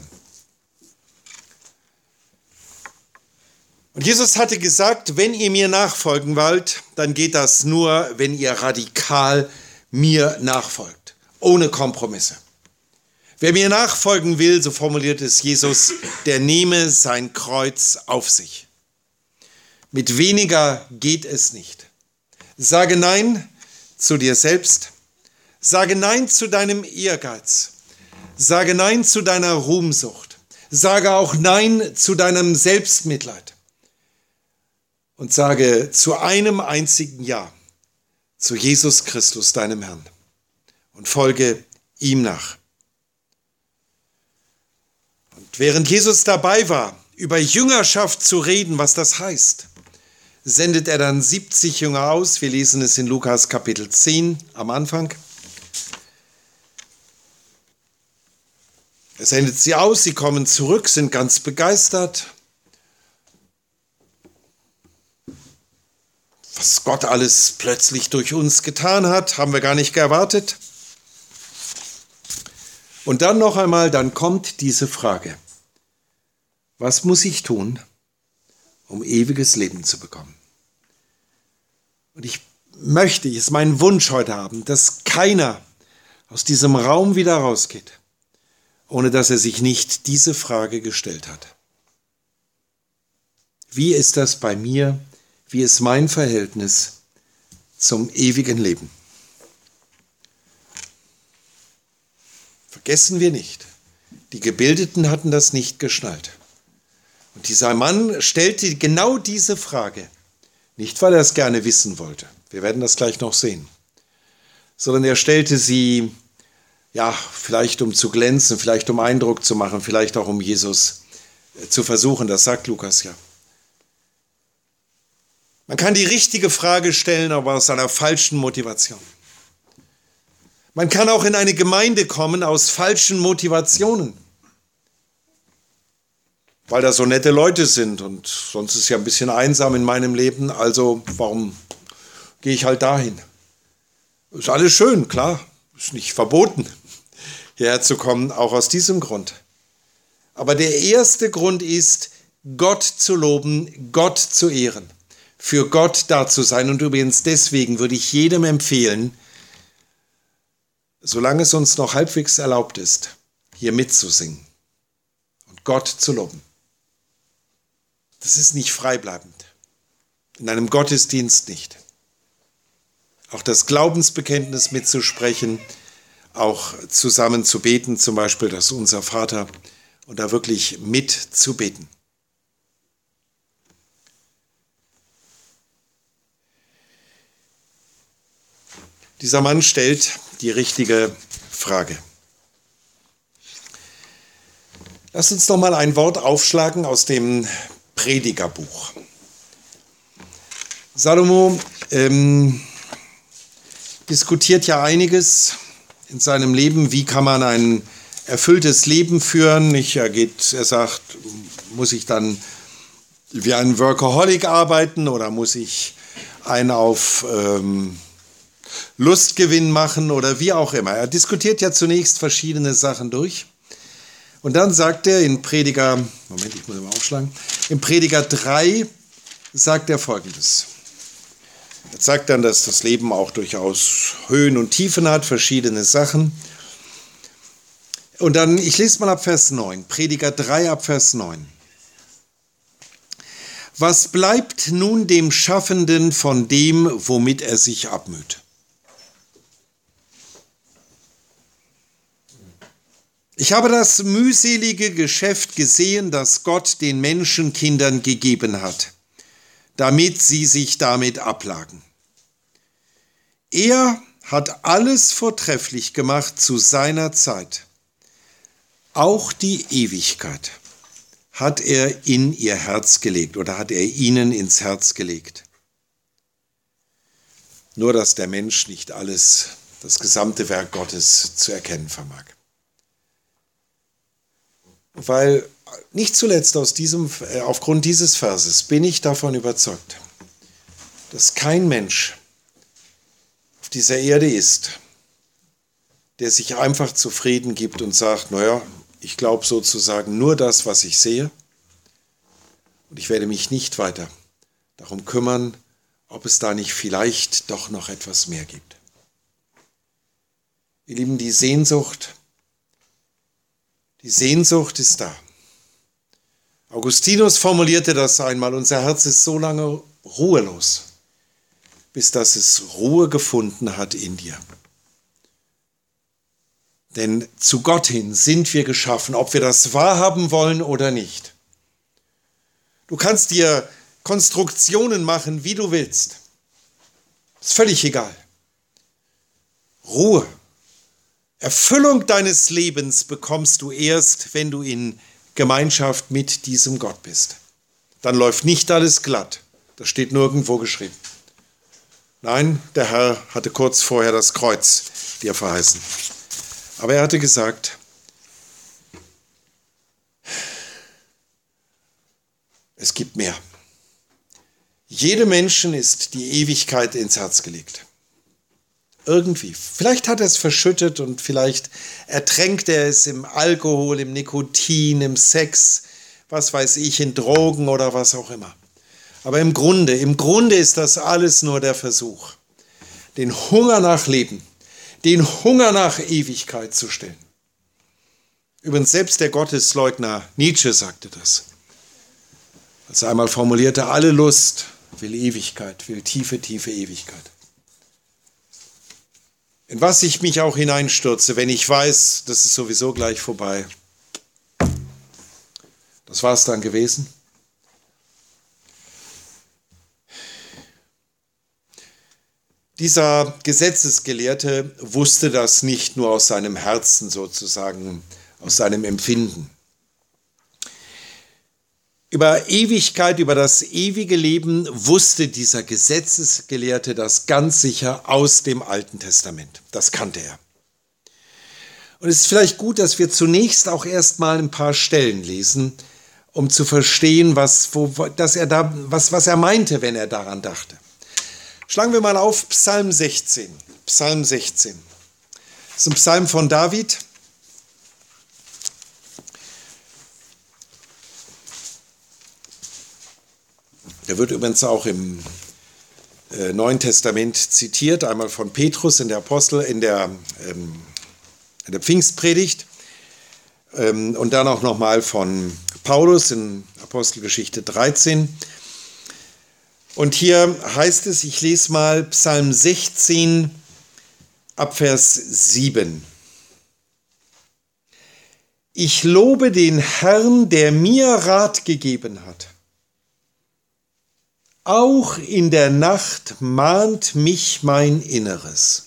Und Jesus hatte gesagt, wenn ihr mir nachfolgen wollt, dann geht das nur, wenn ihr radikal mir nachfolgt, ohne Kompromisse. Wer mir nachfolgen will, so formuliert es Jesus, der nehme sein Kreuz auf sich. Mit weniger geht es nicht. Sage Nein zu dir selbst. Sage Nein zu deinem Ehrgeiz. Sage Nein zu deiner Ruhmsucht. Sage auch Nein zu deinem Selbstmitleid. Und sage zu einem einzigen Ja, zu Jesus Christus, deinem Herrn. Und folge ihm nach. Und während Jesus dabei war, über Jüngerschaft zu reden, was das heißt, sendet er dann 70 Jünger aus. Wir lesen es in Lukas Kapitel 10 am Anfang. Er sendet sie aus, sie kommen zurück, sind ganz begeistert. Was Gott alles plötzlich durch uns getan hat, haben wir gar nicht erwartet. Und dann noch einmal, dann kommt diese Frage. Was muss ich tun, um ewiges Leben zu bekommen? Und es ist mein Wunsch heute Abend, dass keiner aus diesem Raum wieder rausgeht, ohne dass er sich nicht diese Frage gestellt hat. Wie ist das bei mir? Wie ist mein Verhältnis zum ewigen Leben? Vergessen wir nicht, die Gebildeten hatten das nicht geschnallt. Und dieser Mann stellte genau diese Frage, nicht weil er es gerne wissen wollte, wir werden das gleich noch sehen, sondern er stellte sie Ja, vielleicht um zu glänzen, vielleicht um Eindruck zu machen, vielleicht auch um Jesus zu versuchen, das sagt Lukas ja. Man kann die richtige Frage stellen, aber aus einer falschen Motivation. Man kann auch in eine Gemeinde kommen aus falschen Motivationen, weil da so nette Leute sind und sonst ist es ja ein bisschen einsam in meinem Leben, also warum gehe ich halt dahin? Ist alles schön, klar, ist nicht verboten, hierher zu kommen, auch aus diesem Grund. Aber der erste Grund ist, Gott zu loben, Gott zu ehren, für Gott da zu sein. Und übrigens deswegen würde ich jedem empfehlen, solange es uns noch halbwegs erlaubt ist, hier mitzusingen und Gott zu loben. Das ist nicht freibleibend. In einem Gottesdienst nicht. Auch das Glaubensbekenntnis mitzusprechen, auch zusammen zu beten, zum Beispiel das Unser Vater, und da wirklich mitzubeten. Dieser Mann stellt die richtige Frage. Lass uns noch mal ein Wort aufschlagen aus dem Predigerbuch. Salomo diskutiert ja einiges in seinem Leben. Wie kann man ein erfülltes Leben führen? Er sagt, muss ich dann wie ein Workaholic arbeiten oder muss ich einen auf Lustgewinn machen oder wie auch immer. Er diskutiert ja zunächst verschiedene Sachen durch. Und dann sagt er in Prediger 3 sagt er Folgendes. Er sagt dann, dass das Leben auch durchaus Höhen und Tiefen hat, verschiedene Sachen. Und dann, ich lese mal ab Vers 9, Prediger 3 ab Vers 9. Was bleibt nun dem Schaffenden von dem, womit er sich abmüht? Ich habe das mühselige Geschäft gesehen, das Gott den Menschenkindern gegeben hat, damit sie sich damit ablagen. Er hat alles vortrefflich gemacht zu seiner Zeit. Auch die Ewigkeit hat er in ihr Herz gelegt oder hat er ihnen ins Herz gelegt. Nur dass der Mensch nicht alles, das gesamte Werk Gottes zu erkennen vermag. Weil nicht zuletzt aufgrund dieses Verses bin ich davon überzeugt, dass kein Mensch auf dieser Erde ist, der sich einfach zufrieden gibt und sagt, naja, ich glaube sozusagen nur das, was ich sehe und ich werde mich nicht weiter darum kümmern, ob es da nicht vielleicht doch noch etwas mehr gibt. Ihr Lieben, die Sehnsucht ist da. Augustinus formulierte das einmal, unser Herz ist so lange ruhelos, bis dass es Ruhe gefunden hat in dir. Denn zu Gott hin sind wir geschaffen, ob wir das wahrhaben wollen oder nicht. Du kannst dir Konstruktionen machen, wie du willst. Ist völlig egal. Ruhe. Erfüllung deines Lebens bekommst du erst, wenn du in Gemeinschaft mit diesem Gott bist. Dann läuft nicht alles glatt. Das steht nirgendwo geschrieben. Nein, der Herr hatte kurz vorher das Kreuz dir verheißen. Aber er hatte gesagt, es gibt mehr. Jedem Menschen ist die Ewigkeit ins Herz gelegt. Irgendwie. Vielleicht hat er es verschüttet und vielleicht ertränkt er es im Alkohol, im Nikotin, im Sex, was weiß ich, in Drogen oder was auch immer. Aber im Grunde ist das alles nur der Versuch, den Hunger nach Leben, den Hunger nach Ewigkeit zu stillen. Übrigens selbst der Gottesleugner Nietzsche sagte das. Als er einmal formulierte, alle Lust will Ewigkeit, will tiefe, tiefe Ewigkeit. In was ich mich auch hineinstürze, wenn ich weiß, das ist sowieso gleich vorbei. Das war es dann gewesen. Dieser Gesetzesgelehrte wusste das nicht nur aus seinem Herzen sozusagen, aus seinem Empfinden. Über Ewigkeit, über das ewige Leben wusste dieser Gesetzesgelehrte das ganz sicher aus dem Alten Testament. Das kannte er. Und es ist vielleicht gut, dass wir zunächst auch erstmal ein paar Stellen lesen, um zu verstehen, was er meinte, wenn er daran dachte. Schlagen wir mal auf Psalm 16. Psalm 16. Das ist ein Psalm von David. Er wird übrigens auch im Neuen Testament zitiert, einmal von Petrus in der Pfingstpredigt und dann auch nochmal von Paulus in Apostelgeschichte 13. Und hier heißt es, ich lese mal Psalm 16 ab Vers 7. Ich lobe den Herrn, der mir Rat gegeben hat. Auch in der Nacht mahnt mich mein Inneres.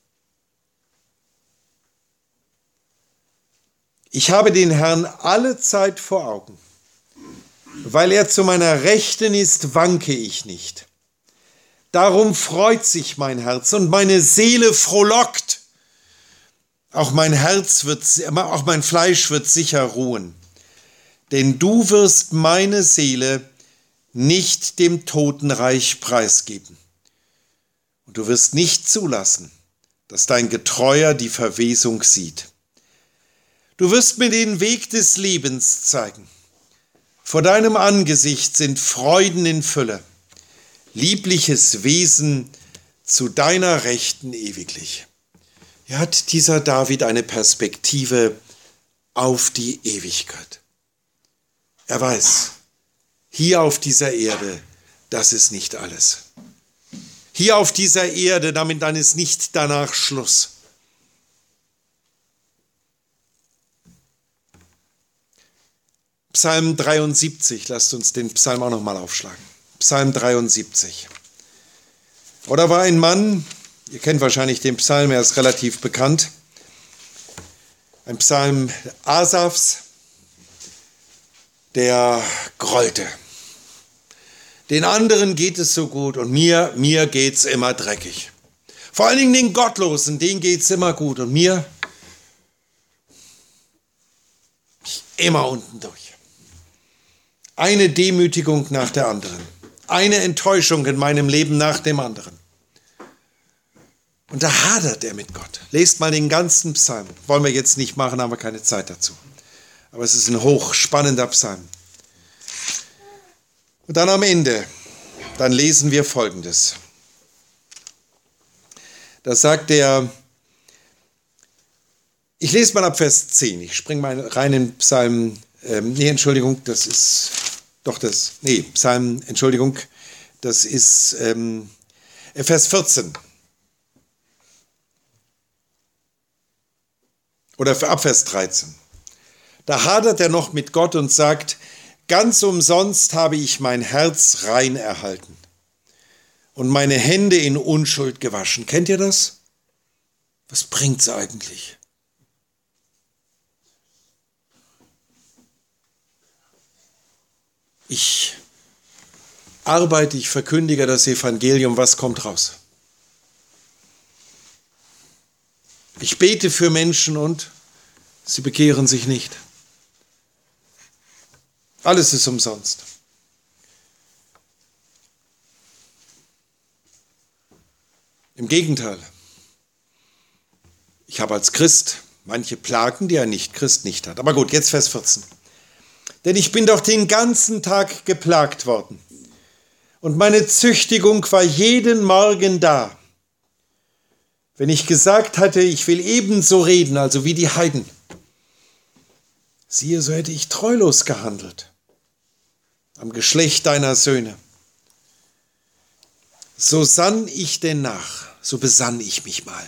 Ich habe den Herrn alle Zeit vor Augen. Weil er zu meiner Rechten ist, wanke ich nicht. Darum freut sich mein Herz und meine Seele frohlockt. Auch mein Fleisch wird sicher ruhen. Denn du wirst meine Seele nicht dem Totenreich preisgeben. Und du wirst nicht zulassen, dass dein Getreuer die Verwesung sieht. Du wirst mir den Weg des Lebens zeigen. Vor deinem Angesicht sind Freuden in Fülle, liebliches Wesen zu deiner Rechten ewiglich. Hier hat dieser David eine Perspektive auf die Ewigkeit. Er weiß, hier auf dieser Erde, das ist nicht alles. Hier auf dieser Erde, dann ist nicht danach Schluss. Psalm 73, lasst uns den Psalm auch nochmal aufschlagen. Psalm 73. Oder war ein Mann, ihr kennt wahrscheinlich den Psalm, er ist relativ bekannt, ein Psalm Asafs, der grollte. Den anderen geht es so gut und mir geht's immer dreckig. Vor allen Dingen den Gottlosen, denen geht's immer gut und mir immer unten durch. Eine Demütigung nach der anderen. Eine Enttäuschung in meinem Leben nach dem anderen. Und da hadert er mit Gott. Lest mal den ganzen Psalm. Wollen wir jetzt nicht machen, haben wir keine Zeit dazu. Aber es ist ein hochspannender Psalm. Und dann am Ende, dann lesen wir Folgendes. Da sagt er, ich lese mal ab Vers 10. Ich springe mal rein in Psalm, das ist Vers 14. Oder ab Vers 13. Da hadert er noch mit Gott und sagt, ganz umsonst habe ich mein Herz rein erhalten und meine Hände in Unschuld gewaschen. Kennt ihr das? Was bringt's eigentlich? Ich arbeite, ich verkündige das Evangelium, was kommt raus? Ich bete für Menschen und sie bekehren sich nicht. Alles ist umsonst. Im Gegenteil. Ich habe als Christ manche Plagen, die ein Nicht-Christ nicht hat. Aber gut, jetzt Vers 14. Denn ich bin doch den ganzen Tag geplagt worden. Und meine Züchtigung war jeden Morgen da. Wenn ich gesagt hatte, ich will ebenso reden, also wie die Heiden. Siehe, so hätte ich treulos gehandelt am Geschlecht deiner Söhne. So sann ich denn nach, so besann ich mich mal,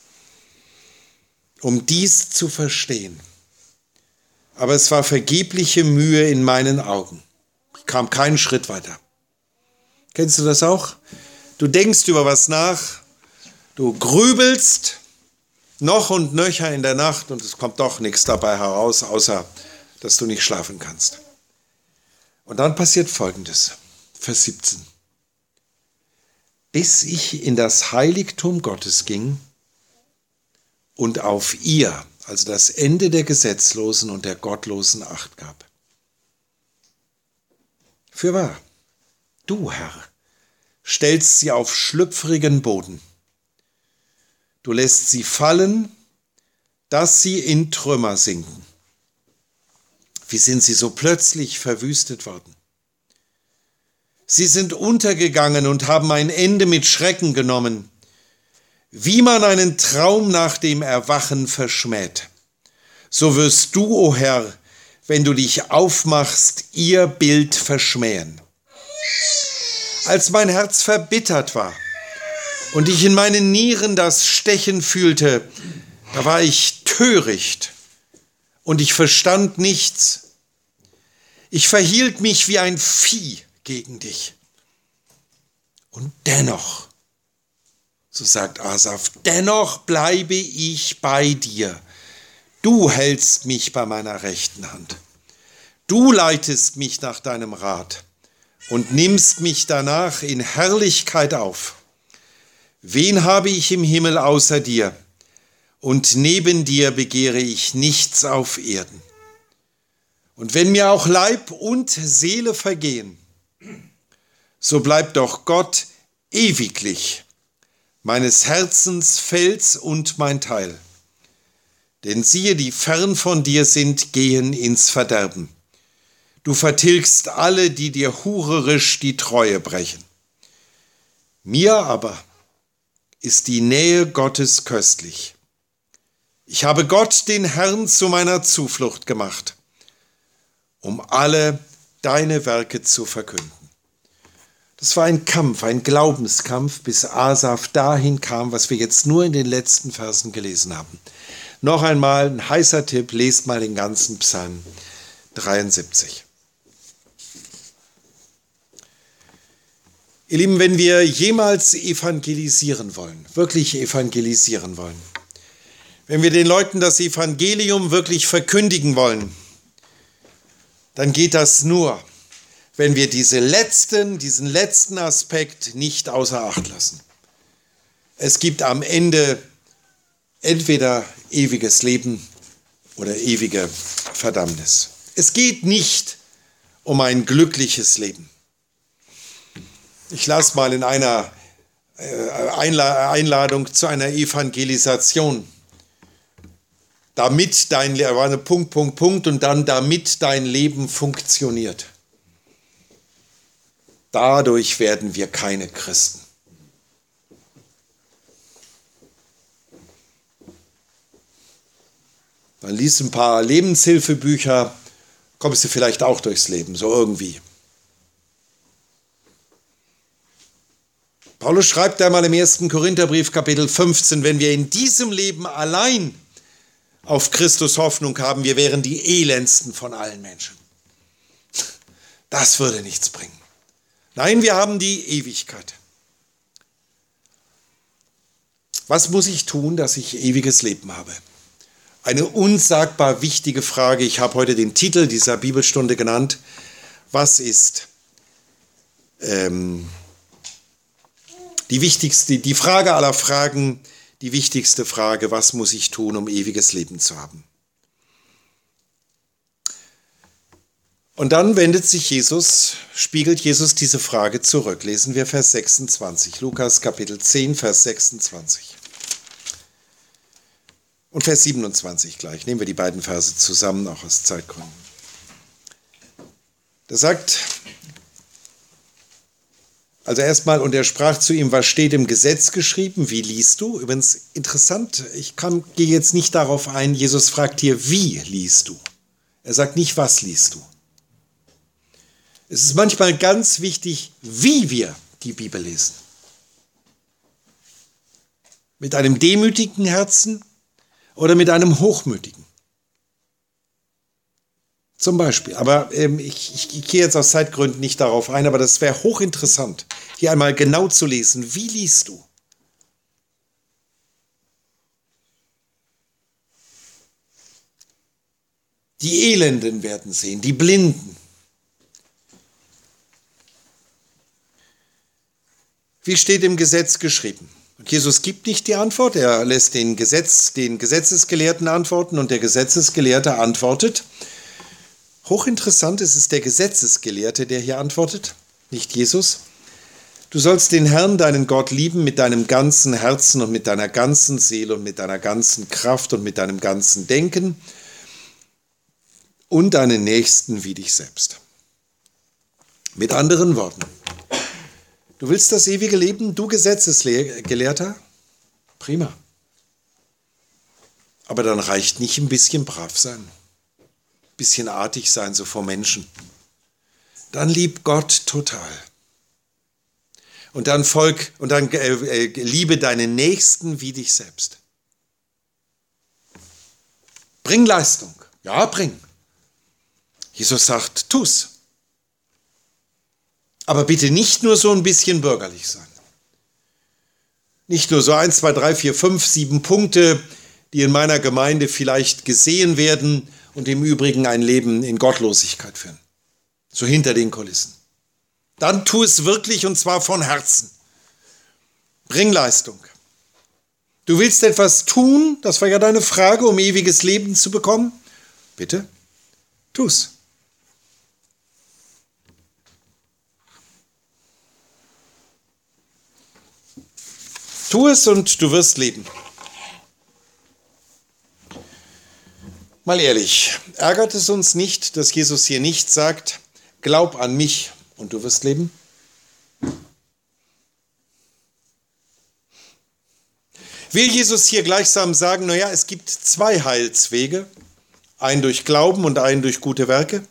um dies zu verstehen. Aber es war vergebliche Mühe in meinen Augen. Ich kam keinen Schritt weiter. Kennst du das auch? Du denkst über was nach Du grübelst noch und nöcher in der Nacht und es kommt doch nichts dabei heraus, außer dass du nicht schlafen kannst. Und dann passiert Folgendes, Vers 17. Bis ich in das Heiligtum Gottes ging und auf ihr, also das Ende der Gesetzlosen und der Gottlosen, Acht gab. Fürwahr, du, Herr, stellst sie auf schlüpfrigen Boden. Du lässt sie fallen, dass sie in Trümmer sinken. Wie sind sie so plötzlich verwüstet worden? Sie sind untergegangen und haben ein Ende mit Schrecken genommen, wie man einen Traum nach dem Erwachen verschmäht. So wirst du, o Herr, wenn du dich aufmachst, ihr Bild verschmähen. Als mein Herz verbittert war und ich in meinen Nieren das Stechen fühlte, da war ich töricht und ich verstand nichts. Ich verhielt mich wie ein Vieh gegen dich. Und dennoch, so sagt Asaf, dennoch bleibe ich bei dir. Du hältst mich bei meiner rechten Hand. Du leitest mich nach deinem Rat und nimmst mich danach in Herrlichkeit auf. Wen habe ich im Himmel außer dir? Und neben dir begehre ich nichts auf Erden. Und wenn mir auch Leib und Seele vergehen, so bleibt doch Gott ewiglich, meines Herzens Fels und mein Teil. Denn siehe, die fern von dir sind, gehen ins Verderben. Du vertilgst alle, die dir hurerisch die Treue brechen. Mir aber ist die Nähe Gottes köstlich. Ich habe Gott, den Herrn, zu meiner Zuflucht gemacht, um alle deine Werke zu verkünden. Das war ein Kampf, ein Glaubenskampf, bis Asaf dahin kam, was wir jetzt nur in den letzten Versen gelesen haben. Noch einmal ein heißer Tipp, lest mal den ganzen Psalm 73. Ihr Lieben, wenn wir jemals evangelisieren wollen, wirklich evangelisieren wollen, wenn wir den Leuten das Evangelium wirklich verkündigen wollen, dann geht das nur, wenn wir diesen letzten Aspekt nicht außer Acht lassen. Es gibt am Ende entweder ewiges Leben oder ewige Verdammnis. Es geht nicht um ein glückliches Leben. Ich las mal in einer Einladung zu einer Evangelisation, damit dein Leben, war eine Punkt und dann damit dein Leben funktioniert. Dadurch werden wir keine Christen. Dann liest ein paar Lebenshilfebücher, kommst du vielleicht auch durchs Leben, so irgendwie. Paulus schreibt einmal im 1. Korintherbrief, Kapitel 15, wenn wir in diesem Leben allein auf Christus Hoffnung haben, wir wären die elendsten von allen Menschen. Das würde nichts bringen. Nein, wir haben die Ewigkeit. Was muss ich tun, dass ich ewiges Leben habe? Eine unsagbar wichtige Frage. Ich habe heute den Titel dieser Bibelstunde genannt. Was ist die Frage aller Fragen, die wichtigste Frage, was muss ich tun, um ewiges Leben zu haben? Und dann spiegelt Jesus diese Frage zurück. Lesen wir Vers 26, Lukas Kapitel 10, Vers 26. Und Vers 27 gleich. Nehmen wir die beiden Verse zusammen, auch aus Zeitgründen. Da sagt, also erstmal, und er sprach zu ihm, was steht im Gesetz geschrieben? Wie liest du? Übrigens interessant, gehe jetzt nicht darauf ein, Jesus fragt hier, wie liest du? Er sagt nicht, was liest du? Es ist manchmal ganz wichtig, wie wir die Bibel lesen. Mit einem demütigen Herzen oder mit einem hochmütigen. Zum Beispiel. Aber ich gehe jetzt aus Zeitgründen nicht darauf ein, aber das wäre hochinteressant, hier einmal genau zu lesen. Wie liest du? Die Elenden werden sehen, die Blinden. Wie steht im Gesetz geschrieben? Und Jesus gibt nicht die Antwort, er lässt den Gesetzesgelehrten antworten und der Gesetzesgelehrte antwortet. Hochinteressant ist es der Gesetzesgelehrte, der hier antwortet, nicht Jesus. Du sollst den Herrn, deinen Gott, lieben mit deinem ganzen Herzen und mit deiner ganzen Seele und mit deiner ganzen Kraft und mit deinem ganzen Denken und deinen Nächsten wie dich selbst. Mit anderen Worten, du willst das ewige Leben, du Gesetzesgelehrter? Prima. Aber dann reicht nicht ein bisschen brav sein, ein bisschen artig sein, so vor Menschen. Dann lieb Gott total. Und dann liebe deinen Nächsten wie dich selbst. Bring Leistung. Ja, bring. Jesus sagt, tu's. Aber bitte nicht nur so ein bisschen bürgerlich sein. Nicht nur so 1, 2, 3, 4, 5, 7 Punkte, die in meiner Gemeinde vielleicht gesehen werden und im Übrigen ein Leben in Gottlosigkeit führen. So hinter den Kulissen. Dann tu es wirklich und zwar von Herzen. Bring Leistung. Du willst etwas tun, das war ja deine Frage, um ewiges Leben zu bekommen? Bitte, tu's. Tu es und du wirst leben. Mal ehrlich, ärgert es uns nicht, dass Jesus hier nicht sagt, glaub an mich und du wirst leben? Will Jesus hier gleichsam sagen, naja, es gibt 2 Heilswege, einen durch Glauben und einen durch gute Werke?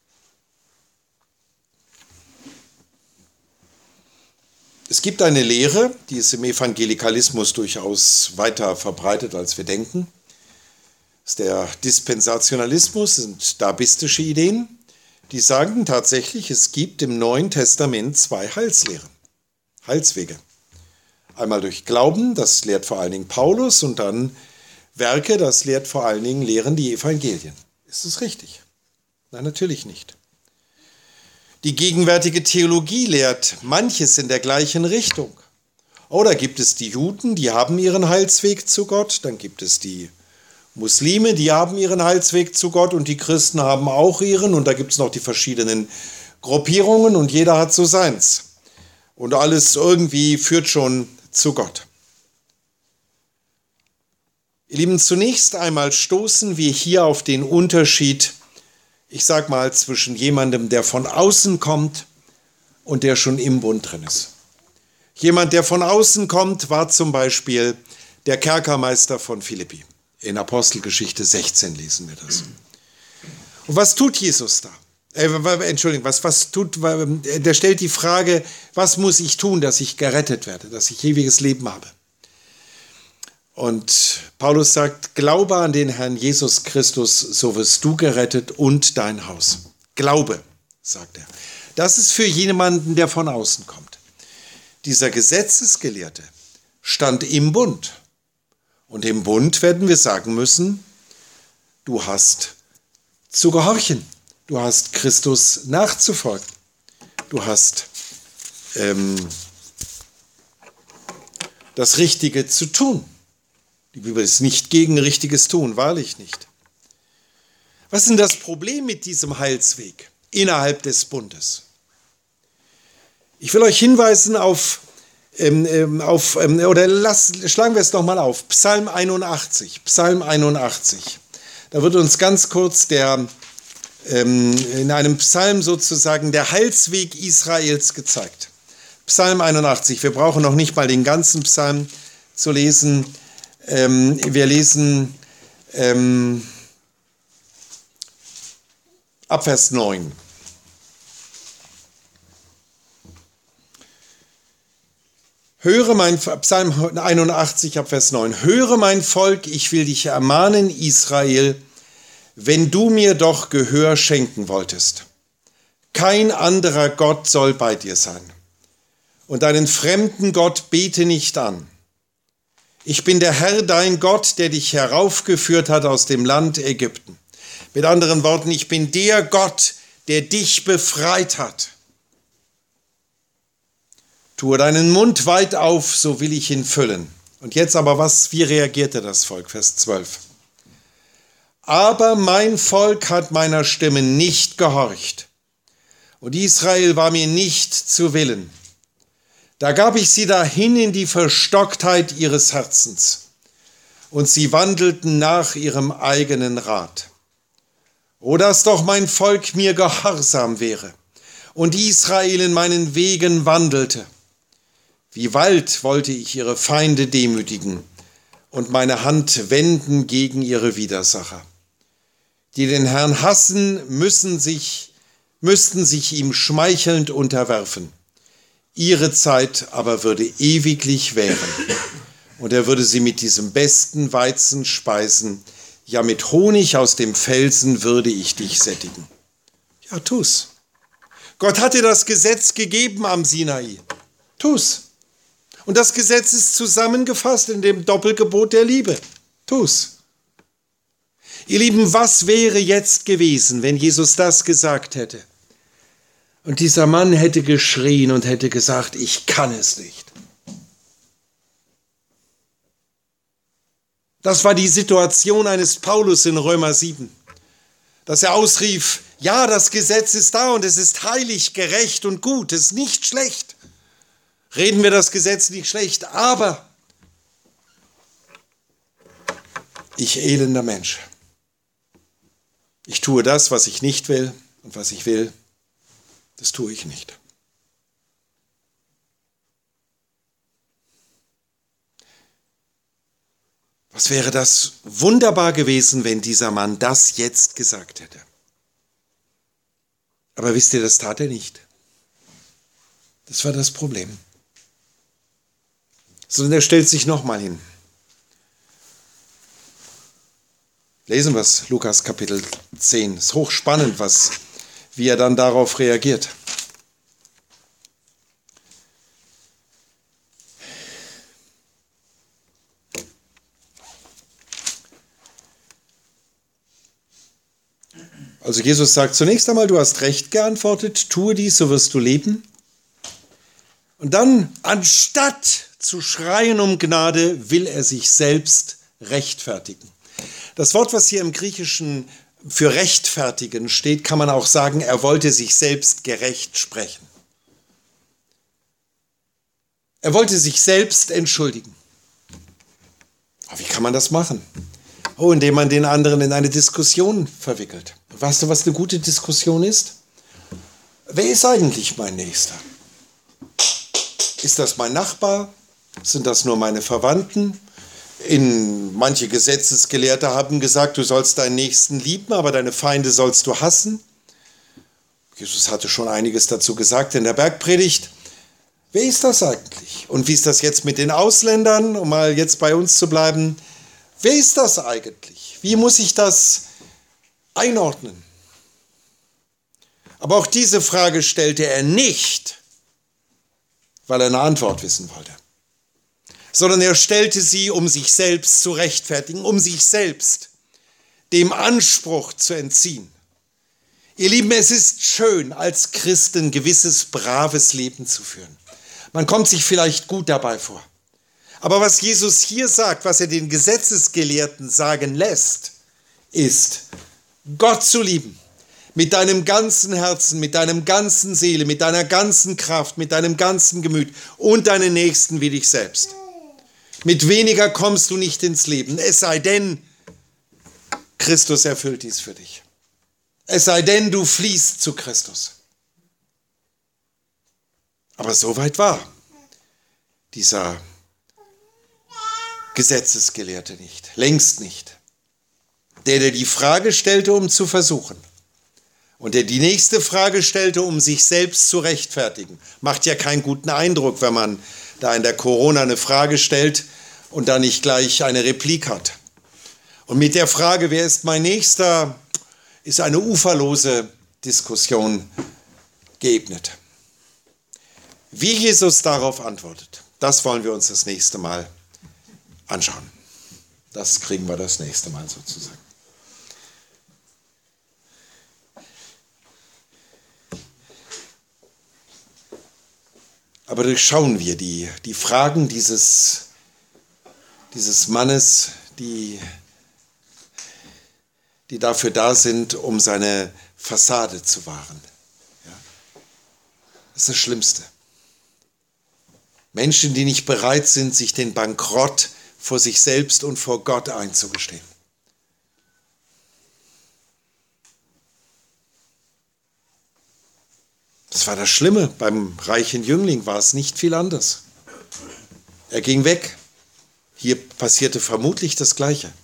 Es gibt eine Lehre, die ist im Evangelikalismus durchaus weiter verbreitet, als wir denken. Das ist der Dispensationalismus, sind dabistische Ideen, die sagen tatsächlich, es gibt im Neuen Testament 2 Heilswege. Einmal durch Glauben, das lehrt vor allen Dingen Paulus, und dann Werke, das lehrt vor allen Dingen, lehren die Evangelien. Ist das richtig? Nein, natürlich nicht. Die gegenwärtige Theologie lehrt manches in der gleichen Richtung. Oder gibt es die Juden, die haben ihren Heilsweg zu Gott, dann gibt es die Muslime, die haben ihren Heilsweg zu Gott und die Christen haben auch ihren und da gibt es noch die verschiedenen Gruppierungen und jeder hat so seins. Und alles irgendwie führt schon zu Gott. Ihr Lieben, zunächst einmal stoßen wir hier auf den Unterschied, ich sag mal, zwischen jemandem, der von außen kommt und der schon im Bund drin ist. Jemand, der von außen kommt, war zum Beispiel der Kerkermeister von Philippi. In Apostelgeschichte 16 lesen wir das. Und was tut Jesus da? Der stellt die Frage, was muss ich tun, dass ich gerettet werde, dass ich ewiges Leben habe? Und Paulus sagt, glaube an den Herrn Jesus Christus, so wirst du gerettet und dein Haus. Glaube, sagt er. Das ist für jemanden, der von außen kommt. Dieser Gesetzesgelehrte stand im Bund. Und im Bund werden wir sagen müssen, du hast zu gehorchen. Du hast Christus nachzufolgen. Du hast das Richtige zu tun. Die Bibel ist nicht gegen richtiges Tun, wahrlich nicht. Was ist denn das Problem mit diesem Heilsweg innerhalb des Bundes? Ich will euch hinweisen schlagen wir es nochmal auf, Psalm 81. Psalm 81. Da wird uns ganz kurz in einem Psalm sozusagen der Heilsweg Israels gezeigt. Psalm 81. Wir brauchen noch nicht mal den ganzen Psalm zu lesen. Wir lesen ab Vers 9. Psalm 81 ab Vers 9. Höre mein Volk, ich will dich ermahnen, Israel, wenn du mir doch Gehör schenken wolltest. Kein anderer Gott soll bei dir sein. Und einen fremden Gott bete nicht an. Ich bin der Herr, dein Gott, der dich heraufgeführt hat aus dem Land Ägypten. Mit anderen Worten, ich bin der Gott, der dich befreit hat. Tue deinen Mund weit auf, so will ich ihn füllen. Und jetzt aber wie reagierte das Volk? Vers 12. Aber mein Volk hat meiner Stimme nicht gehorcht, und Israel war mir nicht zu Willen. Da gab ich sie dahin in die Verstocktheit ihres Herzens, und sie wandelten nach ihrem eigenen Rat. O, dass doch mein Volk mir gehorsam wäre und Israel in meinen Wegen wandelte. Wie bald wollte ich ihre Feinde demütigen und meine Hand wenden gegen ihre Widersacher. Die den Herrn hassen, müssten sich ihm schmeichelnd unterwerfen. Ihre Zeit aber würde ewiglich währen. Und er würde sie mit diesem besten Weizen speisen. Ja, mit Honig aus dem Felsen würde ich dich sättigen. Ja, tu's. Gott hat dir das Gesetz gegeben am Sinai. Tu's. Und das Gesetz ist zusammengefasst in dem Doppelgebot der Liebe. Tu's. Ihr Lieben, was wäre jetzt gewesen, wenn Jesus das gesagt hätte? Und dieser Mann hätte geschrien und hätte gesagt, ich kann es nicht. Das war die Situation eines Paulus in Römer 7, dass er ausrief, ja, das Gesetz ist da und es ist heilig, gerecht und gut, es ist nicht schlecht. Reden wir das Gesetz nicht schlecht, aber ich elender Mensch. Ich tue das, was ich nicht will, und was ich will, das tue ich nicht. Was wäre das wunderbar gewesen, wenn dieser Mann das jetzt gesagt hätte? Aber wisst ihr, das tat er nicht. Das war das Problem. Sondern er stellt sich nochmal hin. Lesen wir es, Lukas Kapitel 10. Es ist hochspannend, wie er dann darauf reagiert. Also Jesus sagt zunächst einmal, du hast recht geantwortet, tue dies, so wirst du leben. Und dann, anstatt zu schreien um Gnade, will er sich selbst rechtfertigen. Das Wort, was hier im Griechischen für rechtfertigen steht, kann man auch sagen, er wollte sich selbst gerecht sprechen. Er wollte sich selbst entschuldigen. Aber wie kann man das machen? Oh, indem man den anderen in eine Diskussion verwickelt. Weißt du, was eine gute Diskussion ist? Wer ist eigentlich mein Nächster? Ist das mein Nachbar? Sind das nur meine Verwandten? Manche Gesetzesgelehrte haben gesagt, du sollst deinen Nächsten lieben, aber deine Feinde sollst du hassen. Jesus hatte schon einiges dazu gesagt in der Bergpredigt. Wer ist das eigentlich? Und wie ist das jetzt mit den Ausländern, um mal jetzt bei uns zu bleiben? Wer ist das eigentlich? Wie muss ich das einordnen? Aber auch diese Frage stellte er nicht, weil er eine Antwort wissen wollte, sondern er stellte sie, um sich selbst zu rechtfertigen, um sich selbst dem Anspruch zu entziehen. Ihr Lieben, es ist schön, als Christ ein gewisses braves Leben zu führen. Man kommt sich vielleicht gut dabei vor. Aber was Jesus hier sagt, was er den Gesetzesgelehrten sagen lässt, ist, Gott zu lieben, mit deinem ganzen Herzen, mit deiner ganzen Seele, mit deiner ganzen Kraft, mit deinem ganzen Gemüt und deinen Nächsten wie dich selbst. Mit weniger kommst du nicht ins Leben, es sei denn, Christus erfüllt dies für dich. Es sei denn, du fließt zu Christus. Aber so weit war dieser Gesetzesgelehrte nicht, längst nicht. Der die Frage stellte, um zu versuchen. Und der die nächste Frage stellte, um sich selbst zu rechtfertigen. Macht ja keinen guten Eindruck, wenn man da in der Corona eine Frage stellt und da nicht gleich eine Replik hat. Und mit der Frage, wer ist mein Nächster, ist eine uferlose Diskussion geebnet. Wie Jesus darauf antwortet, das wollen wir uns das nächste Mal anschauen. Das kriegen wir das nächste Mal sozusagen. Aber durchschauen wir die Fragen dieses Mannes, die dafür da sind, um seine Fassade zu wahren. Ja? Das ist das Schlimmste. Menschen, die nicht bereit sind, sich den Bankrott vor sich selbst und vor Gott einzugestehen. Das war das Schlimme. Beim reichen Jüngling war es nicht viel anders. Er ging weg. Hier passierte vermutlich das Gleiche.